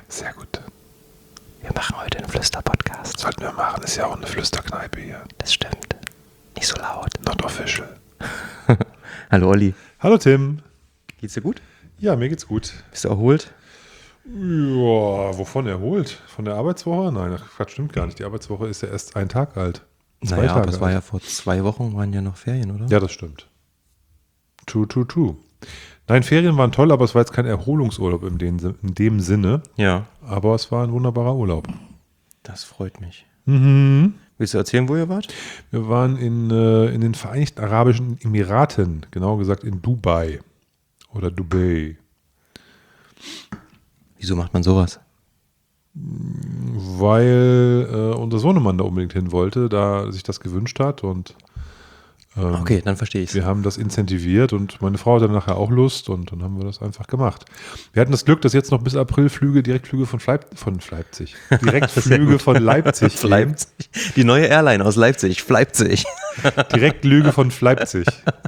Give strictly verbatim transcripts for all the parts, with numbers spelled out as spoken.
Sehr gut. Wir machen heute einen Flüster-Podcast. Sollten wir machen, ist ja auch eine Flüsterkneipe hier. Das stimmt. Nicht so laut. Not official. Hallo Olli. Hallo Tim. Geht's dir gut? Ja, mir geht's gut. Bist du erholt? Ja, wovon erholt? Von der Arbeitswoche? Nein, das stimmt gar nicht. Die Arbeitswoche ist ja erst ein Tag alt. Zwei naja, Tage aber es war alt. ja vor zwei Wochen, waren ja noch Ferien, oder? Ja, das stimmt. True, true, true. Nein, Ferien waren toll, aber es war jetzt kein Erholungsurlaub in dem, in dem Sinne. Ja. Aber es war ein wunderbarer Urlaub. Das freut mich. Mhm. Willst du erzählen, wo ihr wart? Wir waren in, äh, in den Vereinigten Arabischen Emiraten, genauer gesagt in Dubai oder Dubai. Wieso macht man sowas? Weil äh, unser Sohnemann da unbedingt hin wollte, da sich das gewünscht hat und ähm, Okay, dann verstehe ich es. wir haben das incentiviert und meine Frau hatte nachher auch Lust und dann haben wir das einfach gemacht. Wir hatten das Glück, dass jetzt noch bis April Flüge, Direktflüge von, Fleip von Leipzig, Direktflüge von Leipzig, gehen. Leipzig. Die neue Airline aus Leipzig, Leipzig. Direktlüge von Leipzig.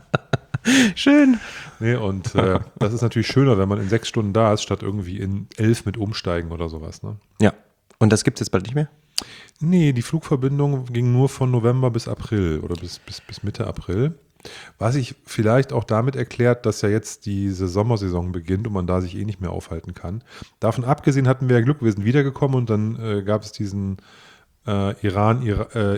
Schön. Nee, und äh, das ist natürlich schöner, wenn man in sechs Stunden da ist, statt irgendwie in elf mit umsteigen oder sowas. Ne? Ja. Und das gibt es jetzt bald nicht mehr? Nee, die Flugverbindung ging nur von November bis April oder bis, bis, bis Mitte April. Was sich vielleicht auch damit erklärt, dass ja jetzt diese Sommersaison beginnt und man da sich eh nicht mehr aufhalten kann. Davon abgesehen hatten wir ja Glück, wir sind wiedergekommen und dann äh, gab es diesen äh, Iran, Ira, äh,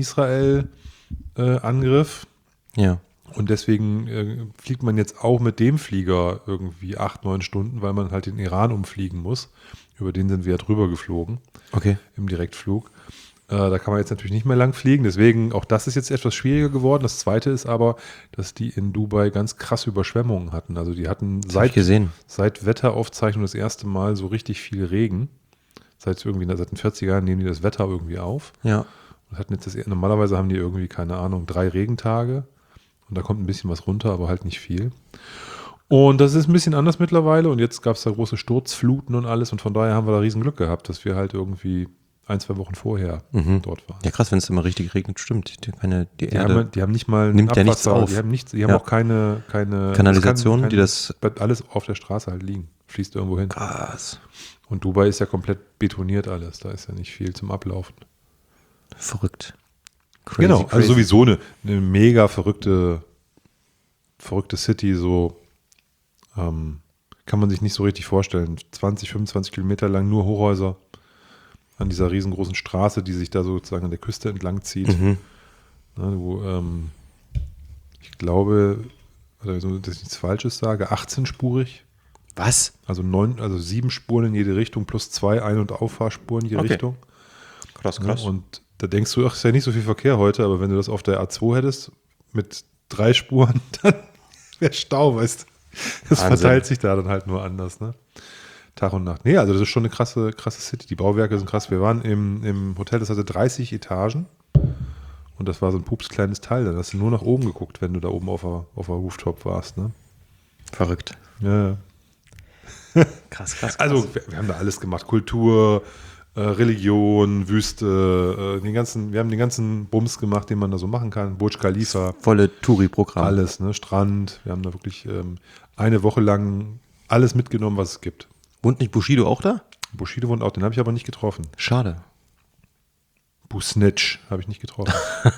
Iran-Israel-Angriff. Äh, ja. Und deswegen äh, fliegt man jetzt auch mit dem Flieger irgendwie acht, neun Stunden, weil man halt den Iran umfliegen muss. Über den sind wir ja drüber geflogen. Okay. Im Direktflug. Äh, da kann man jetzt natürlich nicht mehr lang fliegen. Deswegen, auch das ist jetzt etwas schwieriger geworden. Das Zweite ist aber, dass die in Dubai ganz krasse Überschwemmungen hatten. Also die hatten Das hab ich seit, gesehen. seit Wetteraufzeichnung das erste Mal so richtig viel Regen. Seit irgendwie seit den vierziger Jahren nehmen die das Wetter irgendwie auf. Ja. Und hatten jetzt das, normalerweise haben die irgendwie, keine Ahnung, drei Regentage. Und da kommt ein bisschen was runter, aber halt nicht viel. Und das ist ein bisschen anders mittlerweile. Und jetzt gab es da große Sturzfluten und alles. Und von daher haben wir da riesen Glück gehabt, dass wir halt irgendwie ein, zwei Wochen vorher Mhm. dort waren. Ja, krass, wenn es immer richtig regnet, stimmt. Die, keine, die, Die, Erde haben, die haben nicht mal ein nimmt ja nichts Abwasser, auf. Die haben, nichts, die haben Ja. auch keine, keine Kanalisation, das kann, die das- bleibt alles auf der Straße halt liegen. Fließt irgendwo hin. Krass. Und Dubai ist ja komplett betoniert alles. Da ist ja nicht viel zum Ablaufen. Verrückt. Crazy, Genau, crazy. also sowieso eine, eine mega verrückte, verrückte City, so ähm, kann man sich nicht so richtig vorstellen. zwanzig, fünfundzwanzig Kilometer lang, nur Hochhäuser an dieser riesengroßen Straße, die sich da sozusagen an der Küste entlang zieht. Mhm. Ne, wo, ähm, ich glaube, also, dass ich nichts Falsches sage, achtzehnspurig. Was? Also neun, also sieben Spuren in jede Richtung plus zwei Ein- und Auffahrspuren in jede Okay. Richtung. Krass, Ne? krass. Und da denkst du, ach, ist ja nicht so viel Verkehr heute, aber wenn du das auf der A zwei hättest mit drei Spuren, dann wäre Stau, weißt du. Das Wahnsinn. verteilt sich da dann halt nur anders, ne? Tag und Nacht. Nee, also das ist schon eine krasse, krasse City. Die Bauwerke sind krass. Wir waren im, im Hotel, das hatte dreißig Etagen und das war so ein pups kleines Teil. Da hast du nur nach oben geguckt, wenn du da oben auf der, auf der Rooftop warst, ne? Verrückt. Ja, ja. Krass, krass, krass. Also wir, wir haben da alles gemacht. Kultur, äh, Religion, Wüste, äh, den ganzen, wir haben den ganzen Bums gemacht, den man da so machen kann. Burj Khalifa, volle Touri-Programm. alles, ne? Strand. Wir haben da wirklich ähm, eine Woche lang alles mitgenommen, was es gibt. Wohnt nicht Bushido auch da? Bushido wohnt auch, den habe ich aber nicht getroffen. Schade. Busnitch habe ich nicht getroffen.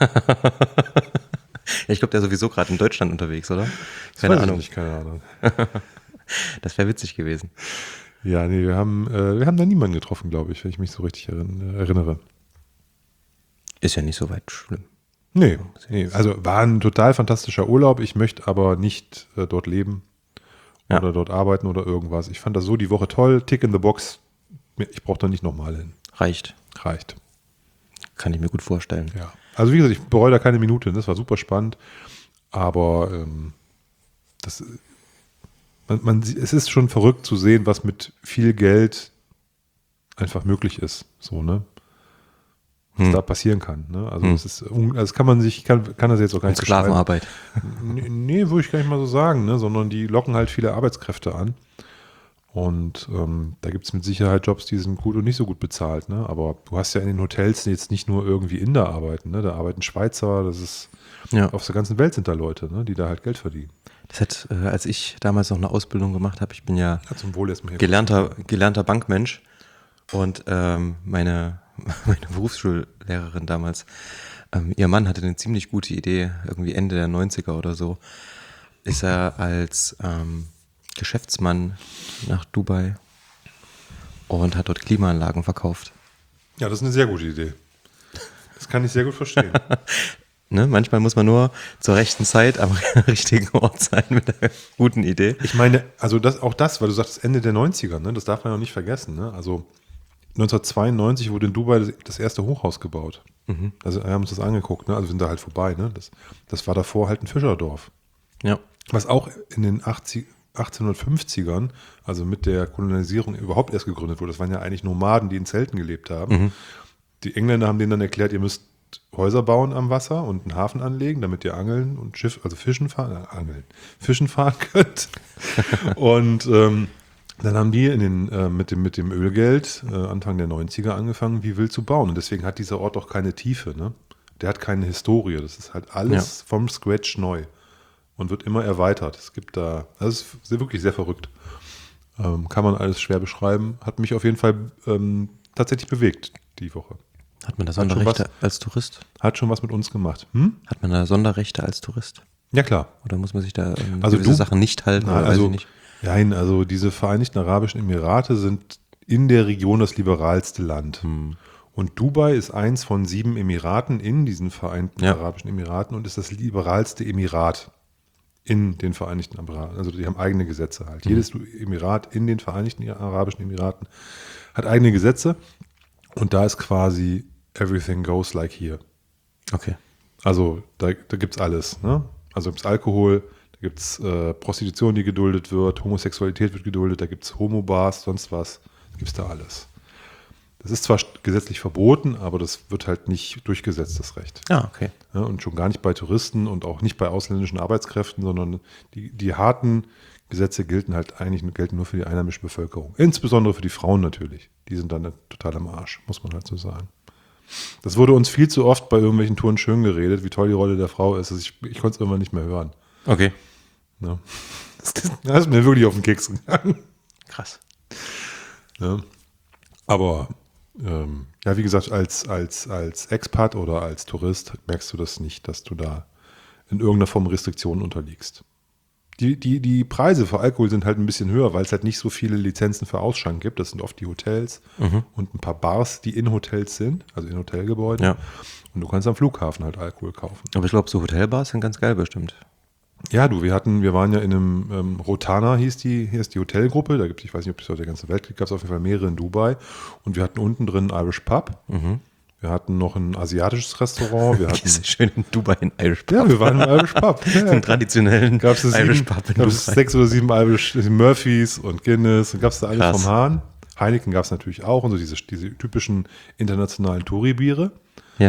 Ja, ich glaube, der ist sowieso gerade in Deutschland unterwegs, oder? Das Keine weiß Ahnung. Ich nicht, keine Ahnung. Das wäre witzig gewesen. Ja, nee, wir haben, äh, wir haben da niemanden getroffen, glaube ich, wenn ich mich so richtig erinn- erinnere. Ist ja nicht so weit schlimm. Nee, nee, also war ein total fantastischer Urlaub. Ich möchte aber nicht äh, dort leben Ja. oder dort arbeiten oder irgendwas. Ich fand das so die Woche toll. Tick in the box. Ich brauche da nicht nochmal hin. Reicht. Reicht. Kann ich mir gut vorstellen. Ja. Also wie gesagt, ich bereue da keine Minute. Das war super spannend. Aber ähm, das, man, man, es ist schon verrückt zu sehen, was mit viel Geld einfach möglich ist. So, ne? Was Hm. da passieren kann. Ne? Also Hm. das ist, un- also das kann man sich, kann, kann das jetzt auch gar nicht beschreiben. Sklavenarbeit. Nee, nee, würde ich gar nicht mal so sagen, ne? Sondern die locken halt viele Arbeitskräfte an. Und ähm, da gibt es mit Sicherheit Jobs, die sind gut und nicht so gut bezahlt. Ne? Aber du hast ja in den Hotels jetzt nicht nur irgendwie Inder arbeiten. Ne? Da arbeiten Schweizer, das ist Ja. auf der ganzen Welt sind da Leute, ne? Die da halt Geld verdienen. Das hat, äh, als ich damals noch eine Ausbildung gemacht habe, ich bin ja Ja, zum Wohl erstmal hier. gelernter, gelernter Bankmensch Und ähm, meine, meine Berufsschullehrerin damals, ähm, ihr Mann hatte eine ziemlich gute Idee, irgendwie Ende der neunziger oder so, ist er als ähm, Geschäftsmann nach Dubai und hat dort Klimaanlagen verkauft. Ja, das ist eine sehr gute Idee. Das kann ich sehr gut verstehen. Ne? Manchmal muss man nur zur rechten Zeit am richtigen Ort sein mit einer guten Idee. Ich meine, also das, auch das, weil du sagst Ende der neunziger, ne? Das darf man ja nicht vergessen. Ne? Also neunzehnhundertzweiundneunzig wurde in Dubai das, das erste Hochhaus gebaut. Mhm. Also wir haben uns das angeguckt, ne? Also wir sind da halt vorbei. Ne? Das, das war davor halt ein Fischerdorf. Ja. Was auch in den achtzig, achtzehnhundertfünfzigern, also mit der Kolonialisierung überhaupt erst gegründet wurde. Das waren ja eigentlich Nomaden, die in Zelten gelebt haben. Mhm. Die Engländer haben denen dann erklärt, ihr müsst Häuser bauen am Wasser und einen Hafen anlegen, damit ihr angeln und Schiff, also Fischen fahren, äh, angeln, Fischen fahren könnt. Und ähm, dann haben die in den, äh, mit, dem, mit dem Ölgeld äh, Anfang der neunziger angefangen, wie wild zu bauen. Und deswegen hat dieser Ort auch keine Tiefe. Ne? Der hat keine Historie. Das ist halt alles ja. vom Scratch neu und wird immer erweitert. Es gibt da, das ist wirklich sehr verrückt. Ähm, kann man alles schwer beschreiben. Hat mich auf jeden Fall ähm, tatsächlich bewegt die Woche. Hat man da Sonderrechte was, als Tourist? Hat schon was mit uns gemacht. Hm? Hat man da Sonderrechte als Tourist? Ja, klar. Oder muss man sich da ähm, also gewisse du, Sachen nicht halten? Nein, oder also, weiß ich nicht? Nein, also diese Vereinigten Arabischen Emirate sind in der Region das liberalste Land. Hm. Und Dubai ist eins von sieben Emiraten in diesen Vereinigten ja. Arabischen Emiraten und ist das liberalste Emirat in den Vereinigten Emiraten. Also die haben eigene Gesetze halt. Hm. Jedes Emirat in den Vereinigten Arabischen Emiraten hat eigene Gesetze. Und da ist quasi everything goes like here. Okay. Also da, da gibt es alles. Ne? Also gibt es Alkohol, da gibt es äh, Prostitution, die geduldet wird, Homosexualität wird geduldet, da gibt es Homobars, sonst was. Da gibt es da alles. Das ist zwar gesetzlich verboten, aber das wird halt nicht durchgesetzt, das Recht. Ah, okay. Ja, und schon gar nicht bei Touristen und auch nicht bei ausländischen Arbeitskräften, sondern die, die harten Gesetze gelten halt eigentlich gelten nur für die einheimische Bevölkerung. Insbesondere für die Frauen natürlich. Die sind dann total am Arsch, muss man halt so sagen. Das wurde uns viel zu oft bei irgendwelchen Touren schön geredet, wie toll die Rolle der Frau ist. Also ich, ich konnte es irgendwann nicht mehr hören. Okay. Ja. Das ist mir wirklich auf den Keks gegangen. Krass. Ja. Aber ähm, ja, wie gesagt, als, als, als Expat oder als Tourist merkst du das nicht, dass du da in irgendeiner Form Restriktionen unterliegst. Die, die, die Preise für Alkohol sind halt ein bisschen höher, weil es halt nicht so viele Lizenzen für Ausschank gibt. Das sind oft die Hotels mhm. und ein paar Bars, die in Hotels sind, also in Hotelgebäuden. Ja. Und du kannst am Flughafen halt Alkohol kaufen. Aber ich glaube, so Hotelbars sind ganz geil bestimmt. Ja, du, wir hatten, wir waren ja in einem ähm, Rotana hieß die, hier ist die Hotelgruppe, da gibt es, ich weiß nicht, ob es auf der ganzen Welt gibt, gab es auf jeden Fall mehrere in Dubai. Und wir hatten unten drin einen Irish Pub. Mhm. Wir hatten noch ein asiatisches Restaurant. Wir hatten das ist schön in Dubai ein Irish Pub. Ja, wir waren im Irish Pub. Ja. Im traditionellen gab's Irish sieben, Pub in Dubai. Sechs oder sieben Irish Murphys und Guinness. Und gab es da alles Krass. vom Hahn. Heineken gab es natürlich auch und so diese, diese typischen internationalen Touri-Biere. Ja.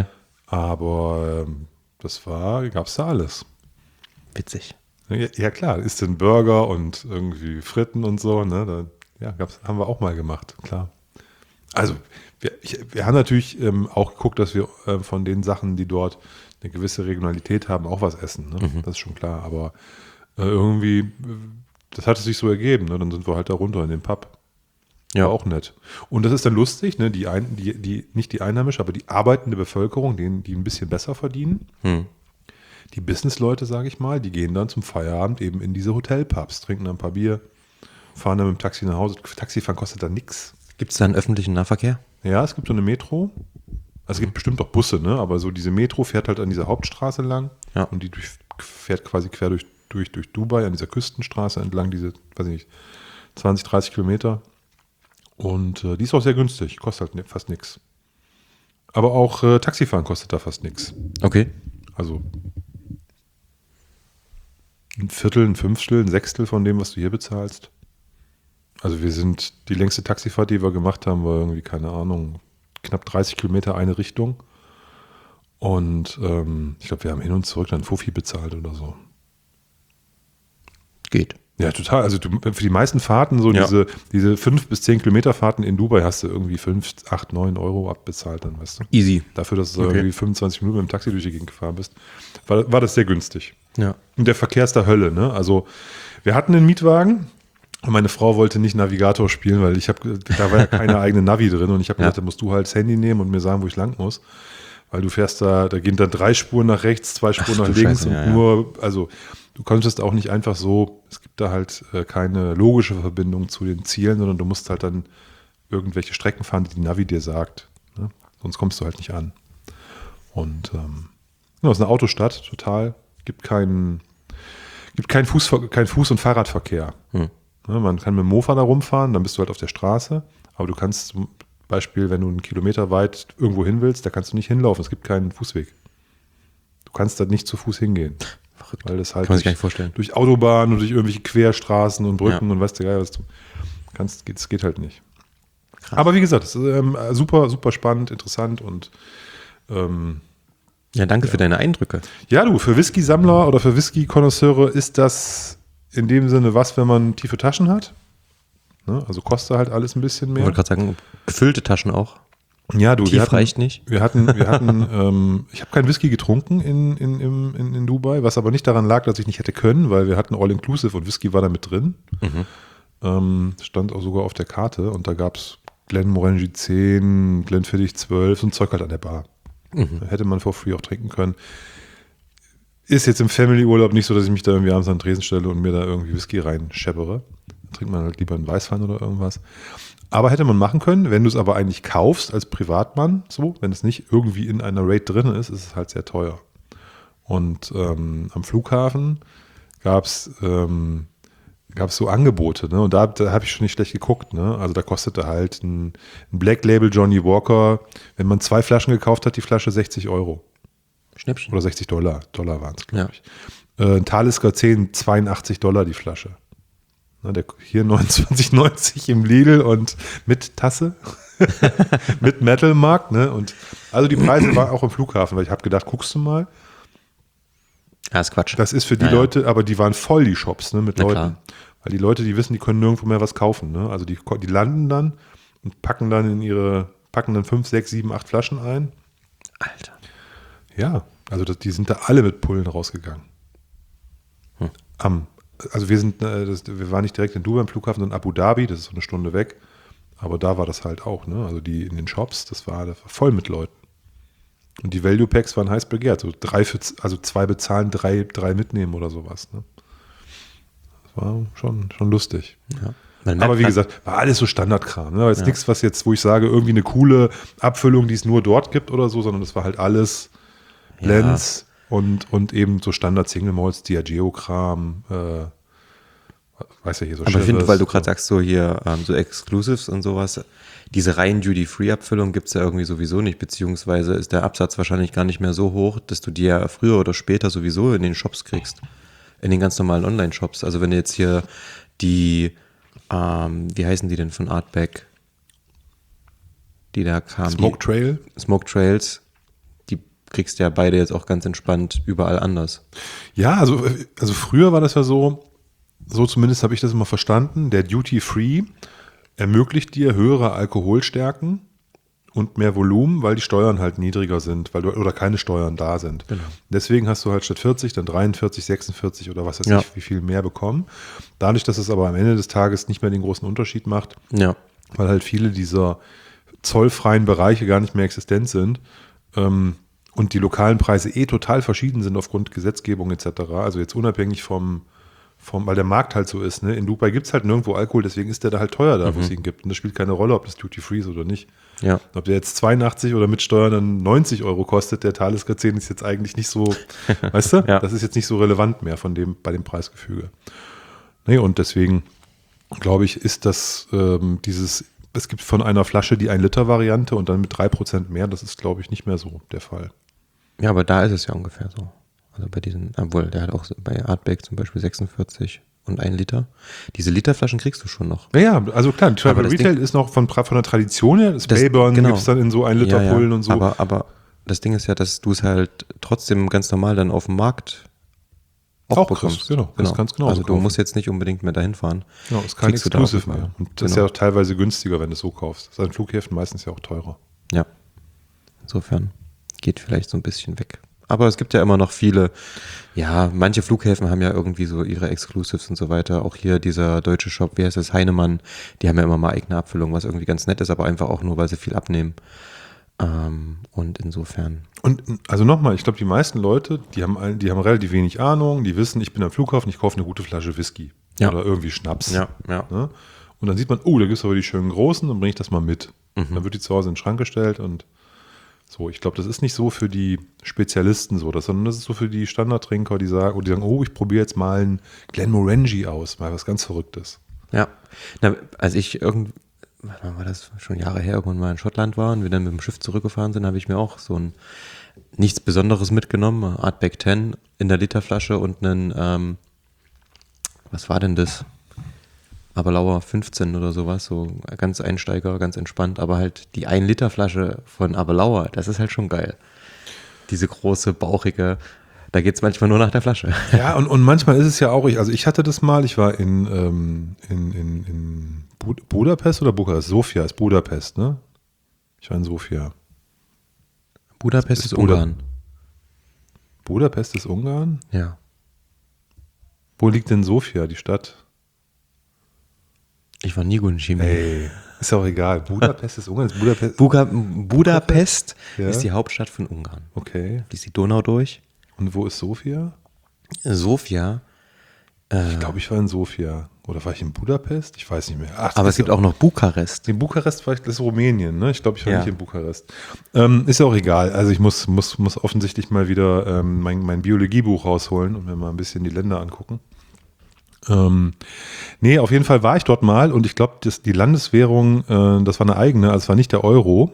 Aber ähm, das war, gab es da alles. Witzig. Ja, ja klar, isst ein Burger und irgendwie Fritten und so. Ne? Da, ja, gab's, haben wir auch mal gemacht, klar. Also wir, ich, wir haben natürlich ähm, auch geguckt, dass wir äh, von den Sachen, die dort eine gewisse Regionalität haben, auch was essen. Ne? Mhm. Das ist schon klar. Aber äh, irgendwie, das hat es sich so ergeben. Ne? Dann sind wir halt da runter in den Pub. Ja, war auch nett. Und das ist dann lustig, ne? die, ein, die, die nicht die Einheimische, aber die arbeitende Bevölkerung, die, die ein bisschen besser verdienen. Mhm. Die Businessleute, sage ich mal, die gehen dann zum Feierabend eben in diese Hotelpubs, trinken dann ein paar Bier, fahren dann mit dem Taxi nach Hause. Taxifahren kostet da nichts. Gibt es da einen öffentlichen Nahverkehr? Ja, es gibt so eine Metro. Also es gibt bestimmt auch Busse, ne? Aber so diese Metro fährt halt an dieser Hauptstraße lang ja. und die durch, fährt quasi quer durch, durch, durch Dubai an dieser Küstenstraße entlang, diese, weiß ich nicht, zwanzig, dreißig Kilometer. Und äh, die ist auch sehr günstig, kostet halt fast nichts. Aber auch äh, Taxifahren kostet da fast nichts. Okay. Also ein Viertel, ein Fünftel, ein Sechstel von dem, was du hier bezahlst. Also wir sind, die längste Taxifahrt, die wir gemacht haben, war irgendwie, keine Ahnung, knapp dreißig Kilometer eine Richtung. Und ähm, ich glaube, wir haben hin und zurück dann Fuffi bezahlt oder so. Geht. Ja, total. Also du, für die meisten Fahrten, so ja. diese, diese fünf bis zehn Kilometer Fahrten in Dubai hast du irgendwie fünf, acht, neun Euro abbezahlt dann, weißt du. Easy. Dafür, dass du okay. irgendwie fünfundzwanzig Minuten mit dem Taxi durch die Gegend gefahren bist, war, war das sehr günstig. Ja. Und der Verkehr ist der Hölle, ne? Also wir hatten einen Mietwagen, Und meine Frau wollte nicht Navigator spielen, weil ich habe, da war ja keine eigene Navi drin und ich habe Ja. gesagt, da musst du halt das Handy nehmen und mir sagen, wo ich lang muss. Weil du fährst da, da gehen dann drei Spuren nach rechts, zwei Spuren Ach, nach du links Scheiße, und ja, ja. nur, also du konntest auch nicht einfach so, es gibt da halt äh, keine logische Verbindung zu den Zielen, sondern du musst halt dann irgendwelche Strecken fahren, die die Navi dir sagt. Ne? Sonst kommst du halt nicht an. Und ähm, ja, es ist eine Autostadt, total. Gibt keinen, gibt keinen Fuß, kein Fuß- und Fahrradverkehr. Hm. Ne, man kann mit dem Mofa da rumfahren, dann bist du halt auf der Straße, aber du kannst zum Beispiel, wenn du einen Kilometer weit irgendwo hin willst, da kannst du nicht hinlaufen, es gibt keinen Fußweg. Du kannst da nicht zu Fuß hingehen. Verrückt. Weil das halt Kann man sich gar durch, nicht vorstellen. durch Autobahnen und durch irgendwelche Querstraßen und Brücken Ja. und weißt du geil, was du kannst, geht, das geht halt nicht. Aber wie gesagt, es ist ähm, super, super spannend, interessant und ähm, Ja, danke für deine Eindrücke. ja, du, für Whisky-Sammler oder für Whisky-Konnoisseure ist das in dem Sinne was, wenn man tiefe Taschen hat. Ne? Also kostet halt alles ein bisschen Ich mehr. wollte gerade sagen, gefüllte Taschen auch. Ja, du, Tief wir hatten, reicht nicht. Wir hatten, wir hatten, ähm, ich habe keinen Whisky getrunken in, in, in, in, in Dubai, was aber nicht daran lag, dass ich nicht hätte können, weil wir hatten All-Inclusive und Whisky war da mit drin. Mhm. Ähm, stand auch sogar auf der Karte und da gab es Glenmorangie zehn, Glenfiddich zwölf, so ein Zeug halt an der Bar. Mhm. Hätte man for free auch trinken können. Ist jetzt im Family-Urlaub nicht so, dass ich mich da irgendwie abends an den Tresen stelle und mir da irgendwie Whisky reinscheppere. Da trinkt man halt lieber einen Weißwein oder irgendwas. Aber hätte man machen können, wenn du es aber eigentlich kaufst als Privatmann, so, wenn es nicht irgendwie in einer Rate drin ist, ist es halt sehr teuer. Und ähm, am Flughafen gab es ähm, gab's so Angebote, ne? Und da, da habe ich schon nicht schlecht geguckt, ne? Also da kostete halt ein, ein Black Label Johnny Walker, wenn man zwei Flaschen gekauft hat, die Flasche sechzig Euro. Schnäppchen. Oder sechzig Dollar. Dollar waren es, glaube Ja. ich. Äh, ein Talisker zehn, zweiundachtzig Dollar die Flasche. Na, der, hier neunundzwanzig neunzig im Lidl und mit Tasse. mit Metalmark. Ne? Und also die Preise waren auch im Flughafen, weil ich habe gedacht, guckst du mal. Ja, ist Quatsch. Das ist für die Ja, ja. Leute, aber die waren voll, die Shops, ne, mit Na Leuten. klar. Weil die Leute, die wissen, die können nirgendwo mehr was kaufen. Ne? Also die, die landen dann und packen dann in ihre, packen dann fünf, sechs, sieben, acht Flaschen ein. Alter. Ja, also das, die sind da alle mit Pullen rausgegangen. Hm. Am, also wir sind, äh, das, wir waren nicht direkt in Dubai am Flughafen, sondern Abu Dhabi, das ist so eine Stunde weg. Aber da war das halt auch, ne? Also die in den Shops, das war, das war voll mit Leuten. Und die Value Packs waren heiß begehrt. So drei für, also zwei bezahlen, drei, drei mitnehmen oder sowas. Ne? Das war schon, schon lustig. Ja. Man merkt Aber wie halt- gesagt, war alles so Standardkram. Ne? War jetzt Ja. nichts, was jetzt, wo ich sage, irgendwie eine coole Abfüllung, die es nur dort gibt oder so, sondern das war halt alles Blends und, und eben so Standard Single Malts, Diageo-Kram, äh, weiß ja hier so Aber ich finde, Chivas, weil du gerade so. sagst, so hier ähm, so Exclusives und sowas, diese rein Duty-Free-Abfüllung gibt es ja irgendwie sowieso nicht, beziehungsweise ist der Absatz wahrscheinlich gar nicht mehr so hoch, dass du die ja früher oder später sowieso in den Shops kriegst. In den ganz normalen Online-Shops. Also wenn du jetzt hier die, ähm, wie heißen die denn von Artback, die da kamen. Smoke Trail. Die Smoke Trails, die kriegst du ja beide jetzt auch ganz entspannt überall anders. Ja, also, also früher war das ja so, so zumindest habe ich das immer verstanden, der Duty Free ermöglicht dir höhere Alkoholstärken und mehr Volumen, weil die Steuern halt niedriger sind, weil du, oder keine Steuern da sind. Genau. Deswegen hast du halt statt vierzig dann dreiundvierzig, sechsundvierzig oder was weiß Ja. ich, wie viel mehr bekommen. Dadurch, dass es aber am Ende des Tages nicht mehr den großen Unterschied macht, Ja. weil halt viele dieser zollfreien Bereiche gar nicht mehr existent sind ähm, und die lokalen Preise eh total verschieden sind aufgrund Gesetzgebung et cetera. Also jetzt unabhängig vom, vom weil der Markt halt so ist. Ne? In Dubai gibt es halt nirgendwo Alkohol, deswegen ist der da halt teuer da, wo es ihn gibt. Und das spielt keine Rolle, ob das Duty Free ist oder nicht. Ja. Ob der jetzt zweiundachtzig oder mit Steuern dann neunzig Euro kostet, der Talisker zehn ist jetzt eigentlich nicht so, weißt du? Ja. Das ist jetzt nicht so relevant mehr von dem, bei dem Preisgefüge. Nee, und deswegen glaube ich, ist das ähm, dieses, es gibt von einer Flasche die ein Liter Variante und dann mit drei Prozent mehr, das ist, glaube ich, nicht mehr so der Fall. Ja, aber da ist es ja ungefähr so. Also bei diesen, obwohl der hat auch bei Artback zum Beispiel sechsundvierzig und ein Liter. Diese Literflaschen kriegst du schon noch. Ja, ja, also klar, Travel das Retail Ding- ist noch von, von der Tradition her, das, Das- Bayburn genau. gibt es dann in so ein Liter Ja, ja. Pullen und so. Aber, aber das Ding ist ja, dass du es halt trotzdem ganz normal dann auf dem Markt auch, Auch bekommst. kriegst, genau. Das kannst du genauso Also du kaufen. musst jetzt nicht unbedingt mehr dahin fahren. Ja, ist kein Kriegst du da Exclusive auch mehr. immer. Und das ist Genau. ja auch teilweise günstiger, wenn du es so kaufst. Das ist an Flughäfen meistens ja auch teurer. Ja. Insofern geht vielleicht so ein bisschen weg. Aber es gibt ja immer noch viele, ja, manche Flughäfen haben ja irgendwie so ihre Exclusives und so weiter. Auch hier dieser deutsche Shop, wie heißt das, Heinemann, die haben ja immer mal eigene Abfüllung, was irgendwie ganz nett ist, aber einfach auch nur, weil sie viel abnehmen. Ähm, und insofern. Und also nochmal, ich glaube, die meisten Leute, die haben, ein- die haben relativ wenig Ahnung, die wissen, ich bin am Flughafen, ich kaufe eine gute Flasche Whisky. Ja. Oder irgendwie Schnaps. Ja, ja. Ne? Und dann sieht man, oh, da gibt es aber die schönen großen, dann bringe ich das mal mit. Mhm. Dann wird die zu Hause in den Schrank gestellt und so. Ich glaube, das ist nicht so für die Spezialisten so, das, sondern das ist so für die Standardtrinker, die sagen, oder die sagen, oh, ich probiere jetzt mal einen Glenmorangie aus, mal was ganz Verrücktes. Ja, Na, als ich irgend, wann war das schon Jahre her, irgendwann mal in Schottland war und wir dann mit dem Schiff zurückgefahren sind, habe ich mir auch so ein nichts Besonderes mitgenommen, Artback zehn in der Literflasche und einen, ähm, was war denn das? Aberlauer fünfzehn oder sowas, so ganz Einsteiger, ganz entspannt, aber halt die ein Liter Flasche von Aberlauer, das ist halt schon geil. Diese große, bauchige, da geht es manchmal nur nach der Flasche. Ja, und, und manchmal ist es ja auch, ich, also ich hatte das mal, ich war in, ähm, in, in, in Bud- Budapest oder Bukarest? Sofia ist Budapest, ne? Ich war in Sofia. Budapest ist, ist Buda- Ungarn. Budapest ist Ungarn? Ja. Wo liegt denn Sofia, die Stadt? Ich war nie gut in Chemie. Ey, ist ja auch egal. Budapest ist Ungarn, ist Budapest. Buga, Budapest Ja. ist die Hauptstadt von Ungarn. Okay. Die ist die Donau durch. Und wo ist Sofia? Sofia. Äh, Ich glaube, ich war in Sofia. Oder war ich in Budapest? Ich weiß nicht mehr. Ach, das aber ist es gibt ja- auch noch Bukarest. In Bukarest war ich, das ist Rumänien, ne? Ich glaube, ich war Ja. nicht in Bukarest. Ähm, ist ja auch egal. Also ich muss, muss, muss offensichtlich mal wieder ähm, mein, mein Biologiebuch rausholen und mir mal ein bisschen die Länder angucken. Ähm, nee, auf jeden Fall war ich dort mal und ich glaube, die Landeswährung, äh, das war eine eigene, also es war nicht der Euro.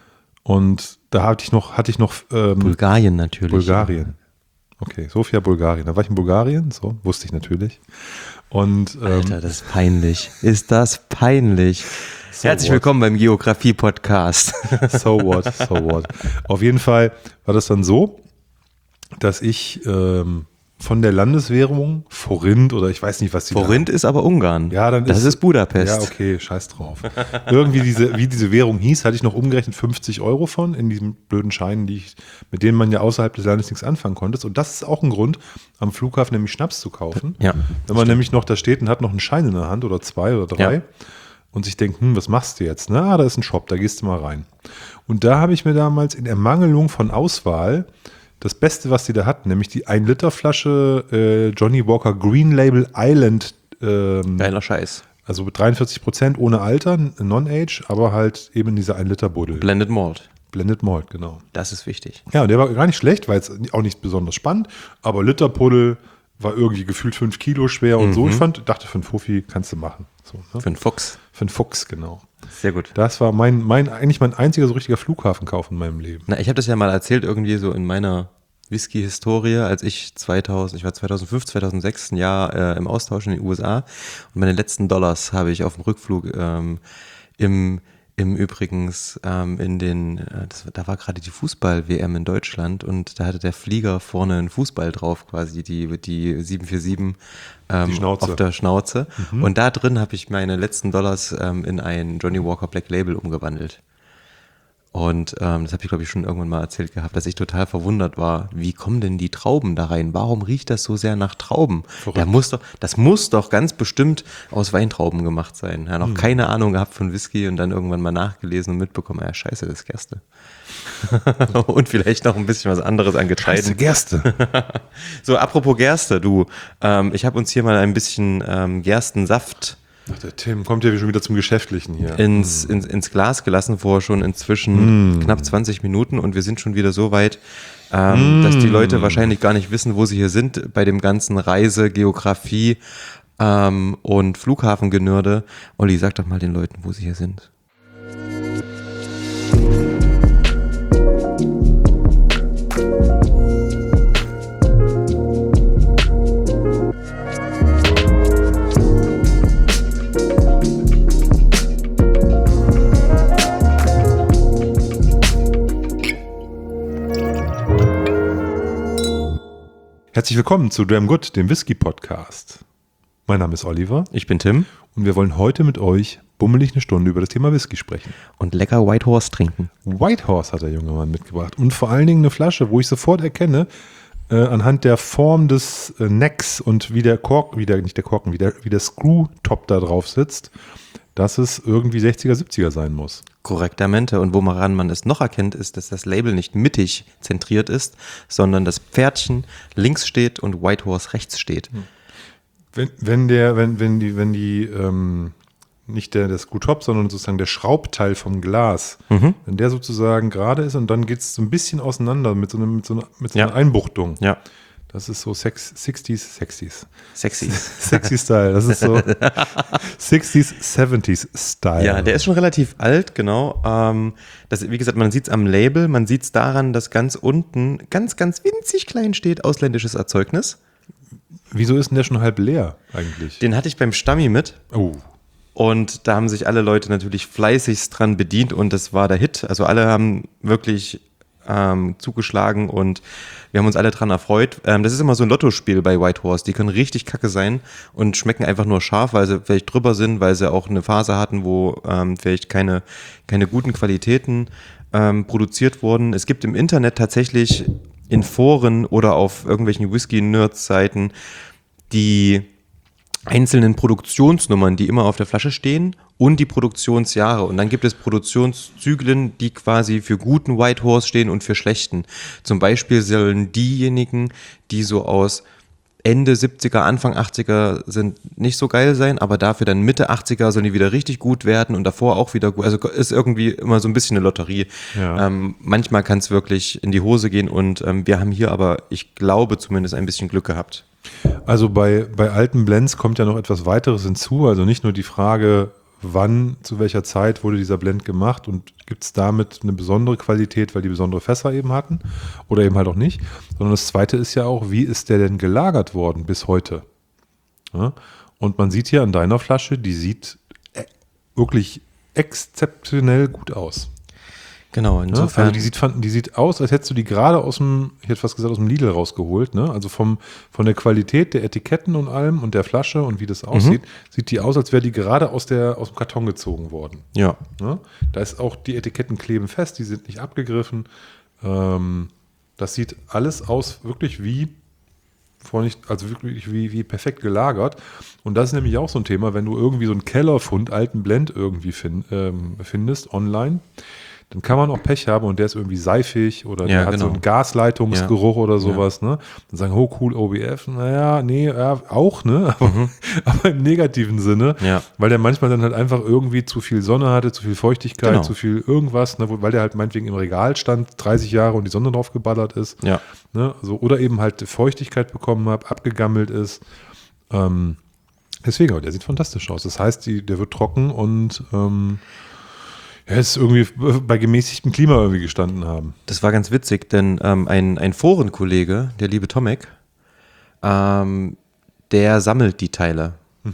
Und da hatte ich noch, hatte ich noch ähm, Bulgarien natürlich. Bulgarien. Okay, Sofia, Bulgarien. Da war ich in Bulgarien, so, wusste ich natürlich. Und ähm, Alter, das ist peinlich. Ist das peinlich? So Herzlich what? willkommen beim Geografie-Podcast. So what, so what. Auf jeden Fall war das dann so, dass ich ähm, von der Landeswährung Forint oder ich weiß nicht, was die da Forint ist aber Ungarn. Ja, dann das ist, ist, Budapest. Ja, okay, scheiß drauf. Irgendwie diese, wie diese Währung hieß, hatte ich noch umgerechnet fünfzig Euro von in diesen blöden Scheinen, die ich, mit denen man ja außerhalb des Landes nichts anfangen konnte. Und das ist auch ein Grund, am Flughafen nämlich Schnaps zu kaufen. Ja, Wenn man nämlich noch da steht und hat noch einen Schein in der Hand oder zwei oder drei Ja. und sich denkt, hm, was machst du jetzt? Na, da ist ein Shop, da gehst du mal rein. Und da habe ich mir damals in Ermangelung von Auswahl das Beste, was die da hatten, nämlich die ein Liter Flasche äh, Johnny Walker Green Label Island ähm, Geiler Scheiß. also mit dreiundvierzig Prozent ohne Alter, Non-Age, aber halt eben dieser ein Liter Buddel. Blended Malt. Blended Malt, genau. Das ist wichtig. Ja, und der war gar nicht schlecht, war jetzt auch nicht besonders spannend, aber Liter Puddel war irgendwie gefühlt fünf Kilo schwer und so. Ich fand, dachte, für einen Fuffi kannst du machen. So, ne? Für einen Fuchs. Für einen Fuchs, genau. Sehr gut. Das war mein, mein, eigentlich mein einziger so richtiger Flughafenkauf in meinem Leben. Na, ich habe das ja mal erzählt, irgendwie so in meiner Whisky-Historie, als ich zweitausend, ich war zweitausendfünf, zweitausendsechs ein Jahr äh, im Austausch in den U S A und meine letzten Dollars habe ich auf dem Rückflug ähm, im, im Übrigens ähm, in den, äh, das, da war gerade die Fußball-W M in Deutschland und da hatte der Flieger vorne einen Fußball drauf, quasi die, die sieben vier sieben ähm, Die Schnauze. auf der Schnauze. Und da drin habe ich meine letzten Dollars ähm, in ein Johnny Walker Black Label umgewandelt. Und ähm, das habe ich, glaube ich, schon irgendwann mal erzählt gehabt, dass ich total verwundert war, wie kommen denn die Trauben da rein? Warum riecht das so sehr nach Trauben? Da muss doch, das muss doch ganz bestimmt aus Weintrauben gemacht sein. Ja, noch keine Ahnung gehabt von Whisky und dann irgendwann mal nachgelesen und mitbekommen, ja scheiße, das ist Gerste. Und vielleicht noch ein bisschen was anderes an Getreiden. Gerste. So, apropos Gerste, du, ähm, ich habe uns hier mal ein bisschen ähm, Gerstensaft Ach, der Tim kommt ja schon wieder zum Geschäftlichen hier. ins, ins, ins Glas gelassen vor schon inzwischen Mm. knapp zwanzig Minuten und wir sind schon wieder so weit, ähm, mm. dass die Leute wahrscheinlich gar nicht wissen, wo sie hier sind bei dem ganzen Reise, Geografie ähm, und Flughafengenörde. Olli, sag doch mal den Leuten, wo sie hier sind. Herzlich willkommen zu Dram Good, dem Whisky-Podcast. Mein Name ist Oliver Ich bin Tim. und wir wollen heute mit euch bummelig eine Stunde über das Thema Whisky sprechen. Und lecker White Horse trinken. White Horse hat der junge Mann mitgebracht. Und vor allen Dingen eine Flasche, wo ich sofort erkenne, äh, anhand der Form des äh, Necks und wie der Kork, wie der, nicht der Korken, wie der, wie der Screw-Top da drauf sitzt, dass es irgendwie sechziger, siebziger sein muss. Korrektamente. Und woran man es noch erkennt, ist, dass das Label nicht mittig zentriert ist, sondern das Pferdchen links steht und White Horse rechts steht. Wenn, wenn der, wenn, wenn die, wenn die, ähm, nicht der, der Screw-Top, sondern sozusagen der Schraubteil vom Glas, Mhm. wenn der sozusagen gerade ist und dann geht es so ein bisschen auseinander mit so, einem, mit so einer, mit so einer Ja. Einbuchtung. Ja, Das ist so Sex, sechziger, sechziger. sexy. Sexy Style. Das ist so sechziger, siebziger Style. Ja, der ist schon relativ alt, genau. Ähm, das, wie gesagt, man sieht es am Label, man sieht es daran, dass ganz unten ganz, ganz winzig klein steht, ausländisches Erzeugnis. Wieso ist denn der schon halb leer eigentlich? Den hatte ich beim Stammi mit. Oh. Und da haben sich alle Leute natürlich fleißigst dran bedient und das war der Hit. Also alle haben wirklich ähm, zugeschlagen und wir haben uns alle dran erfreut. Ähm, das ist immer so ein Lottospiel bei White Horse. Die können richtig kacke sein und schmecken einfach nur scharf, weil sie vielleicht drüber sind, weil sie auch eine Phase hatten, wo ähm, vielleicht keine, keine guten Qualitäten ähm, produziert wurden. Es gibt im Internet tatsächlich in Foren oder auf irgendwelchen Whisky-Nerds-Seiten die einzelnen Produktionsnummern, die immer auf der Flasche stehen und die Produktionsjahre. Und dann gibt es Produktionszyklen, die quasi für guten White Horse stehen und für schlechten. Zum Beispiel sollen diejenigen, die so aus Ende siebziger, Anfang achtziger sind, nicht so geil sein, aber dafür dann Mitte achtziger sollen die wieder richtig gut werden und davor auch wieder gut. Also ist irgendwie immer so ein bisschen eine Lotterie. Ja. Ähm, manchmal kann es wirklich in die Hose gehen und ähm, wir haben hier aber, ich glaube zumindest, ein bisschen Glück gehabt. Also bei, bei alten Blends kommt ja noch etwas weiteres hinzu. Also nicht nur die Frage, wann, zu welcher Zeit wurde dieser Blend gemacht und gibt es damit eine besondere Qualität, weil die besondere Fässer eben hatten oder eben halt auch nicht, sondern das Zweite ist ja auch, wie ist der denn gelagert worden bis heute? Ja? Und man sieht hier an deiner Flasche, die sieht äh, wirklich exzeptionell gut aus. Genau, Ne? insofern. Also die sieht, die sieht aus, als hättest du die gerade aus dem, ich hätte fast gesagt, aus dem Lidl rausgeholt. Ne? Also vom, von der Qualität der Etiketten und allem und der Flasche und wie das aussieht, sieht die aus, als wäre die gerade aus, der, aus dem Karton gezogen worden. ja. Ne? Da ist auch, die Etiketten kleben fest, die sind nicht abgegriffen. Ähm, das sieht alles aus wirklich wie, vor nicht, also wirklich wie, wie perfekt gelagert. Und das ist nämlich auch so ein Thema, wenn du irgendwie so einen Kellerfund, alten Blend irgendwie find, ähm, findest online, dann kann man auch Pech haben und der ist irgendwie seifig oder Ja, der hat genau. so einen Gasleitungsgeruch oder sowas, ne? Dann sagen, oh cool, O B F, naja, nee, ja, auch, ne? Aber, Mhm. aber im negativen Sinne, Ja. weil der manchmal dann halt einfach irgendwie zu viel Sonne hatte, zu viel Feuchtigkeit, Genau. zu viel irgendwas, ne? Weil der halt meinetwegen im Regal stand, dreißig Jahre und die Sonne drauf geballert ist. Ja. Ne? So, oder eben halt Feuchtigkeit bekommen hat, abgegammelt ist. Ähm, deswegen, aber der sieht fantastisch aus. Das heißt, die, der wird trocken und ähm, ja, ist irgendwie bei gemäßigtem Klima irgendwie gestanden haben. Das war ganz witzig, denn ähm, ein, ein Forenkollege, der liebe Tomek, ähm, der sammelt die Teile.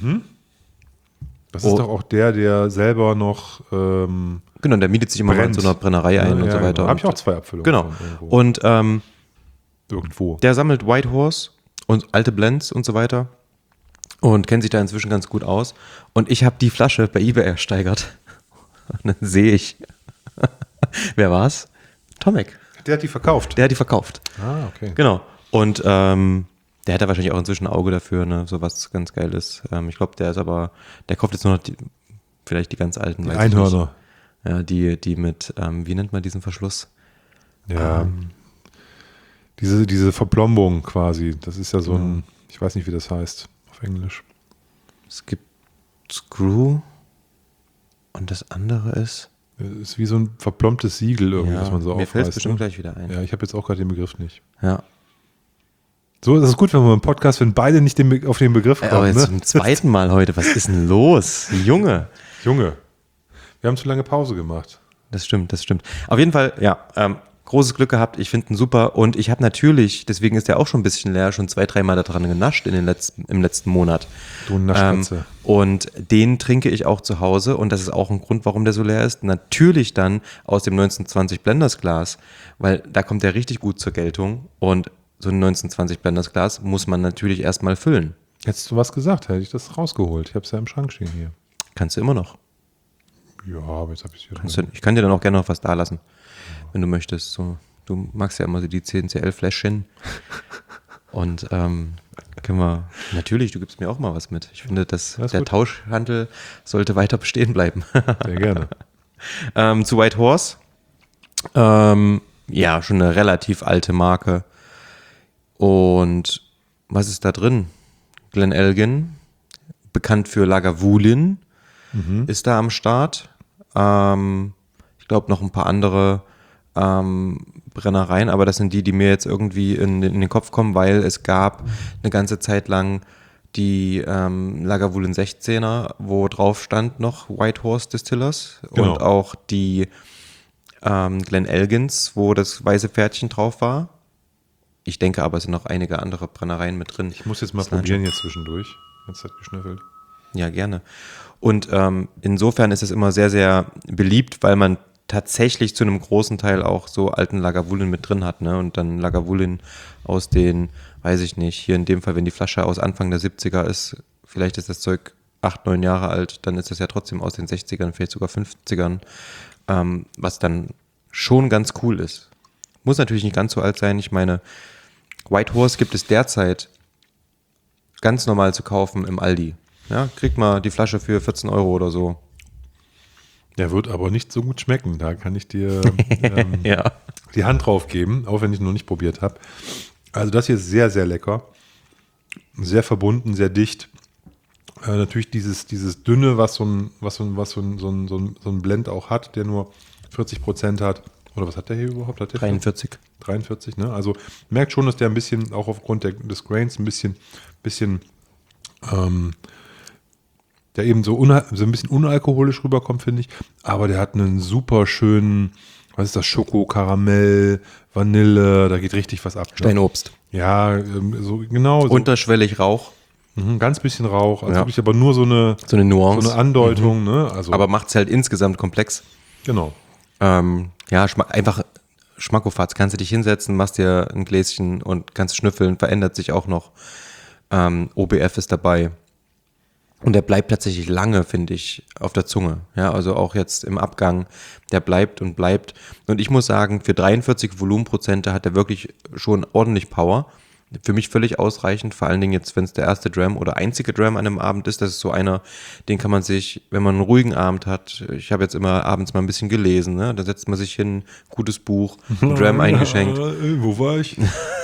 Das ist Oh. doch auch der, der selber noch ähm, Genau, der mietet sich immer mal in brennt. so einer Brennerei ein Ja, und so ja, weiter. Genau. Habe ich Und- auch zwei Abfüllungen. Genau. von irgendwo. Und ähm, irgendwo. der sammelt White Horse und alte Blends und so weiter und kennt sich da inzwischen ganz gut aus. Und ich habe die Flasche bei eBay ersteigert. Und dann sehe ich, wer war's? Tomek. Der hat die verkauft. Der hat die verkauft. Ah, okay. Genau. Und ähm, der hat da wahrscheinlich auch inzwischen ein Auge dafür, ne, so was ganz Geiles. Ähm, ich glaube, der ist aber, der kauft jetzt nur noch die, vielleicht die ganz alten. Die weiß ich Einhörner. nicht. Ja, die, die mit, ähm, wie nennt man diesen Verschluss? Ja. Ähm, Diese, diese Verplombung quasi. Das ist ja so ein, ich weiß nicht, wie das heißt auf Englisch. Es gibt Screw und das andere ist. Das ist wie so ein verplombtes Siegel irgendwie, Ja, was man so mir fällt es aufreißt. bestimmt Ne? gleich wieder ein. Ja, ich habe jetzt auch gerade den Begriff nicht. Ja. So, das ist gut, wenn man im Podcast, wenn beide nicht den, Be- auf den Begriff Äh, kommen. Aber jetzt Ne? zum zweiten Mal heute, was ist denn los? Junge. Junge, wir haben zu lange Pause gemacht. Das stimmt, das stimmt. Auf jeden Fall, ja, ähm, großes Glück gehabt. Ich finde ihn super und ich habe natürlich, deswegen ist der auch schon ein bisschen leer, schon zwei, dreimal daran genascht in den letzten, im letzten Monat. Du Naschkatze. Ähm, und den trinke ich auch zu Hause und das ist auch ein Grund, warum der so leer ist. Natürlich dann aus dem neunzehnhundertzwanzig Blenders Glas, weil da kommt der richtig gut zur Geltung und so ein neunzehnhundertzwanzig Blenders Glas muss man natürlich erstmal füllen. Hättest du was gesagt, hätte ich das rausgeholt. Ich habe es ja im Schrank stehen hier. Kannst du immer noch. Ja, aber jetzt habe ich es hier Kannst drin. du, ich kann dir dann auch gerne noch was da lassen, wenn du möchtest. So, du magst ja immer so die zehn C L-Fläschchen. Und ähm, können wir, natürlich, du gibst mir auch mal was mit. Ich finde, dass Das ist der gut. Tauschhandel sollte weiter bestehen bleiben. Sehr gerne. ähm, zu White Horse. Ähm, ja, schon eine relativ alte Marke. Und was ist da drin? Glen Elgin, bekannt für Lagavulin, Mhm. ist da am Start. Ähm, ich glaube noch ein paar andere ähm, Brennereien, aber das sind die, die mir jetzt irgendwie in, in den Kopf kommen, weil es gab eine ganze Zeit lang die ähm, Lagavulin sechzehner, wo drauf stand noch White Horse Distillers Genau. und auch die ähm, Glen Elgins, wo das weiße Pferdchen drauf war. Ich denke aber, es sind noch einige andere Brennereien mit drin. Ich muss jetzt mal Das Landschaft- probieren hier zwischendurch. Jetzt hat geschnüffelt. Ja, gerne. Und ähm, insofern ist es immer sehr, sehr beliebt, weil man tatsächlich zu einem großen Teil auch so alten Lagavulin mit drin hat, ne? Und dann Lagavulin aus den, weiß ich nicht, hier in dem Fall, wenn die Flasche aus Anfang der siebziger ist, vielleicht ist das Zeug acht, neun Jahre alt, dann ist das ja trotzdem aus den sechzigern, vielleicht sogar fünfzigern, ähm, was dann schon ganz cool ist. Muss natürlich nicht ganz so alt sein. Ich meine, White Horse gibt es derzeit ganz normal zu kaufen im Aldi. Ja, kriegt mal die Flasche für vierzehn Euro oder so. Der wird aber nicht so gut schmecken. Da kann ich dir ähm, Ja. die Hand drauf geben, auch wenn ich ihn noch nicht probiert habe. Also das hier ist sehr, sehr lecker. Sehr verbunden, sehr dicht. Äh, natürlich dieses, dieses Dünne, was so ein, was so ein, was so ein, so ein, so ein, so ein Blend auch hat, der nur vierzig Prozent hat. Oder was hat der hier überhaupt? Hat der dreiundvierzig. dreiundvierzig, ne? Also merkt schon, dass der ein bisschen, auch aufgrund der, des Grains, ein bisschen, bisschen ähm, der eben so, unal- so ein bisschen unalkoholisch rüberkommt, finde ich. Aber der hat einen super schönen, was ist das, Schoko, Karamell, Vanille, da geht richtig was ab. Ne? Steinobst. Ja, ähm, so genau. So, Unterschwellig Rauch. mhm, ganz bisschen Rauch, also Ja. wirklich aber nur so eine, So eine Nuance. so eine Andeutung. Ne? Also, Aber macht es halt insgesamt komplex. genau. Ähm, ja, Schma- einfach Schmackofatz. Kannst du dich hinsetzen, machst dir ein Gläschen und kannst schnüffeln, verändert sich auch noch. Ähm, O B F ist dabei. Und der bleibt tatsächlich lange, finde ich, auf der Zunge. Ja, also auch jetzt im Abgang, der bleibt und bleibt. Und ich muss sagen, für dreiundvierzig Volumenprozente hat er wirklich schon ordentlich Power. Für mich völlig ausreichend, vor allen Dingen jetzt, wenn es der erste Dram oder einzige Dram an einem Abend ist. Das ist so einer, den kann man sich, wenn man einen ruhigen Abend hat, ich habe jetzt immer abends mal ein bisschen gelesen, ne? Da setzt man sich hin, gutes Buch, ein Dram eingeschenkt. Äh, wo war ich?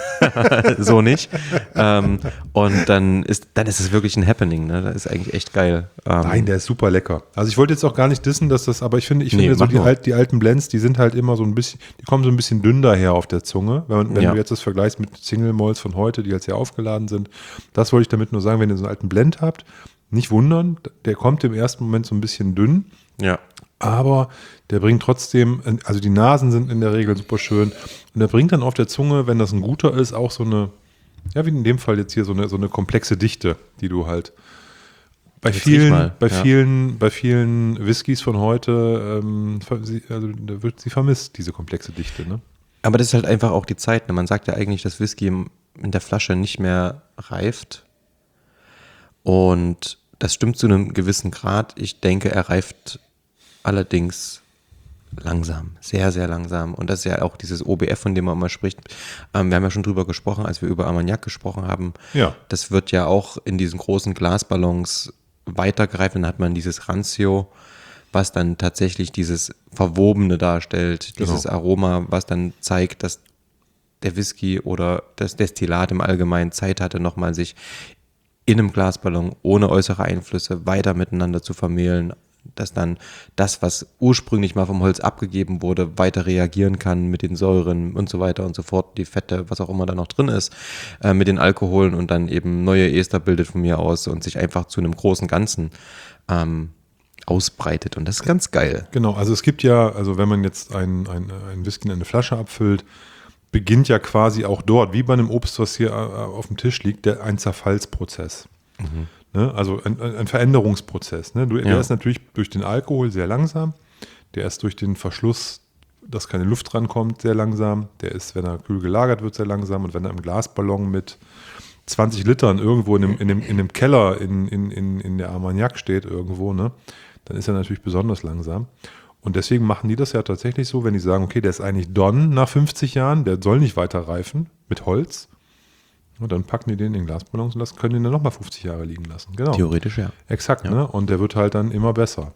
So nicht. ähm, und dann ist, dann ist es wirklich ein Happening, ne? Das ist eigentlich echt geil. Ähm, Nein, der ist super lecker. Also ich wollte jetzt auch gar nicht dissen, dass das, aber ich finde, ich Nee, finde so mach die, nur. alt, die alten Blends, die sind halt immer so ein bisschen, die kommen so ein bisschen dünn daher auf der Zunge. Wenn, man, wenn Ja. du jetzt das vergleichst mit Single Malts von heute, die jetzt sehr aufgeladen sind, das wollte ich damit nur sagen, wenn ihr so einen alten Blend habt, nicht wundern, der kommt im ersten Moment so ein bisschen dünn, ja. aber der bringt trotzdem, also die Nasen sind in der Regel super schön und der bringt dann auf der Zunge, wenn das ein guter ist, auch so eine, ja wie in dem Fall jetzt hier, so eine, so eine komplexe Dichte, die du halt bei Jetzt riech vielen, mal, bei ja. vielen, bei vielen Whiskys von heute, ähm, ver- sie, also da wird sie vermisst, diese komplexe Dichte, ne? Aber das ist halt einfach auch die Zeit. Ne? Man sagt ja eigentlich, dass Whisky im- in der Flasche nicht mehr reift. Und das stimmt zu einem gewissen Grad. Ich denke, er reift allerdings langsam, sehr, sehr langsam. Und das ist ja auch dieses O B F, von dem man immer spricht. Ähm, wir haben ja schon drüber gesprochen, als wir über Armagnac gesprochen haben. Ja. Das wird ja auch in diesen großen Glasballons weitergreifen. Dann hat man dieses Rancio, was dann tatsächlich dieses Verwobene darstellt, Genau. dieses Aroma, was dann zeigt, dass der Whisky oder das Destillat im Allgemeinen Zeit hatte, nochmal sich in einem Glasballon ohne äußere Einflüsse weiter miteinander zu vermehlen, dass dann das, was ursprünglich mal vom Holz abgegeben wurde, weiter reagieren kann mit den Säuren und so weiter und so fort, die Fette, was auch immer da noch drin ist, äh, mit den Alkoholen und dann eben neue Ester bildet von mir aus und sich einfach zu einem großen Ganzen ähm, ausbreitet. Und das ist ganz geil. Genau, also es gibt ja, also wenn man jetzt einen ein Whisky in eine Flasche abfüllt, beginnt ja quasi auch dort, wie bei einem Obst, was hier äh, auf dem Tisch liegt, der, ein Zerfallsprozess. Ne? Also ein, ein Veränderungsprozess. Ne? Du, der Ja. ist natürlich durch den Alkohol sehr langsam, der ist durch den Verschluss, dass keine Luft rankommt, sehr langsam, der ist, wenn er kühl gelagert wird, sehr langsam und wenn er im Glasballon mit zwanzig Litern irgendwo in dem, in dem, in dem Keller in, in, in, in der Armagnac steht irgendwo, ne? dann ist er natürlich besonders langsam. Und deswegen machen die das ja tatsächlich so, wenn die sagen, okay, der ist eigentlich done nach fünfzig Jahren, der soll nicht weiter reifen mit Holz. Und dann packen die den in Glasballons und das können die dann nochmal fünfzig Jahre liegen lassen. Genau. Theoretisch, ja. Exakt, Ja. ne? Und der wird halt dann immer besser.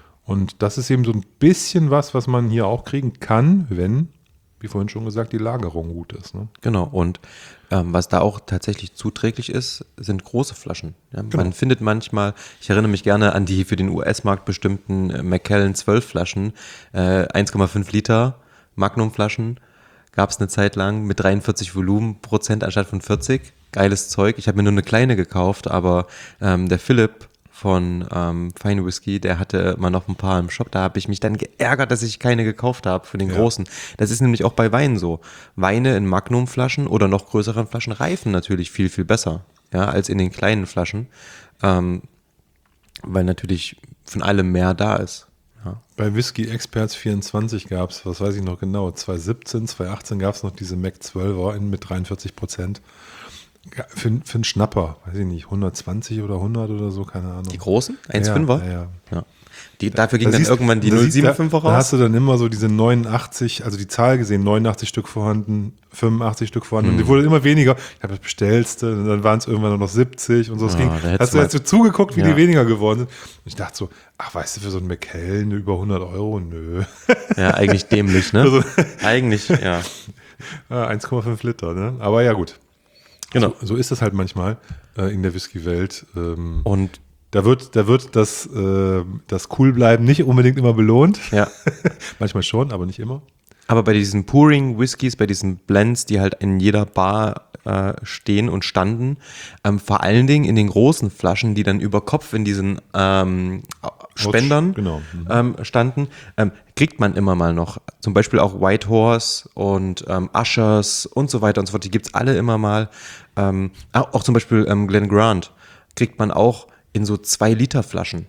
Und das ist eben so ein bisschen was, was man hier auch kriegen kann, wenn, wie vorhin schon gesagt, die Lagerung gut ist. Ne? Genau, und ähm, was da auch tatsächlich zuträglich ist, sind große Flaschen. Ja, Genau. Man findet manchmal, ich erinnere mich gerne an die für den U S-Markt bestimmten äh, Macallan zwölf Flaschen, äh, eins Komma fünf Liter Magnum-Flaschen, gab es eine Zeit lang mit dreiundvierzig Volumenprozent anstatt von vierzig. Geiles Zeug. Ich habe mir nur eine kleine gekauft, aber ähm, der Philipp von ähm, Fine Whisky, der hatte mal noch ein paar im Shop, da habe ich mich dann geärgert, dass ich keine gekauft habe für den Ja. großen. Das ist nämlich auch bei Weinen so. Weine in Magnumflaschen oder noch größeren Flaschen reifen natürlich viel, viel besser, ja, als in den kleinen Flaschen, ähm, weil natürlich von allem mehr da ist. Ja. Bei Whisky Experts vierundzwanzig gab es, was weiß ich noch genau, zwanzig siebzehn, zwanzig achtzehn gab es noch diese Mac zwölfer in, mit dreiundvierzig Prozent. Für, für einen Schnapper, weiß ich nicht, hundertzwanzig oder hundert oder so, keine Ahnung. Die großen? eins Ja, Komma fünfer? ja, ja. Ja. Die, dafür ging Da dann siehst- irgendwann die da null siehst- Komma siebenundfünfer da, da hast raus. du dann immer so diese neunundachtzig, also die Zahl gesehen, neunundachtzig Stück vorhanden, fünfundachtzig Stück vorhanden. Und die wurde immer weniger. Ich habe das bestellste, und dann waren es irgendwann nur noch siebzig und so. Es Ah, ging, da hättest hast du du mal- jetzt so zugeguckt, wie Ja. die weniger geworden sind. Und ich dachte so, ach, weißt du, für so einen Macallan über hundert Euro, nö. Ja, eigentlich dämlich, ne? Also- Eigentlich, ja. Ja, eins Komma fünf Liter, ne? Aber ja, gut. Genau. So, so ist es halt manchmal äh, in der Whisky-Welt. Ähm, Und da wird, da wird das, äh, das Coolbleiben nicht unbedingt immer belohnt. ja, Manchmal schon, aber nicht immer. aber bei diesen Pouring Whiskys, bei diesen Blends, die halt in jeder Bar äh, stehen und standen, ähm, vor allen Dingen in den großen Flaschen, die dann über Kopf in diesen ähm, Spendern Genau. Mhm. ähm, standen, ähm, kriegt man immer mal noch. Zum Beispiel auch White Horse und ähm, Ushers und so weiter und so fort. Die gibt es alle immer mal. Ähm, auch, auch zum Beispiel ähm, Glen Grant kriegt man auch in so zwei Liter Flaschen.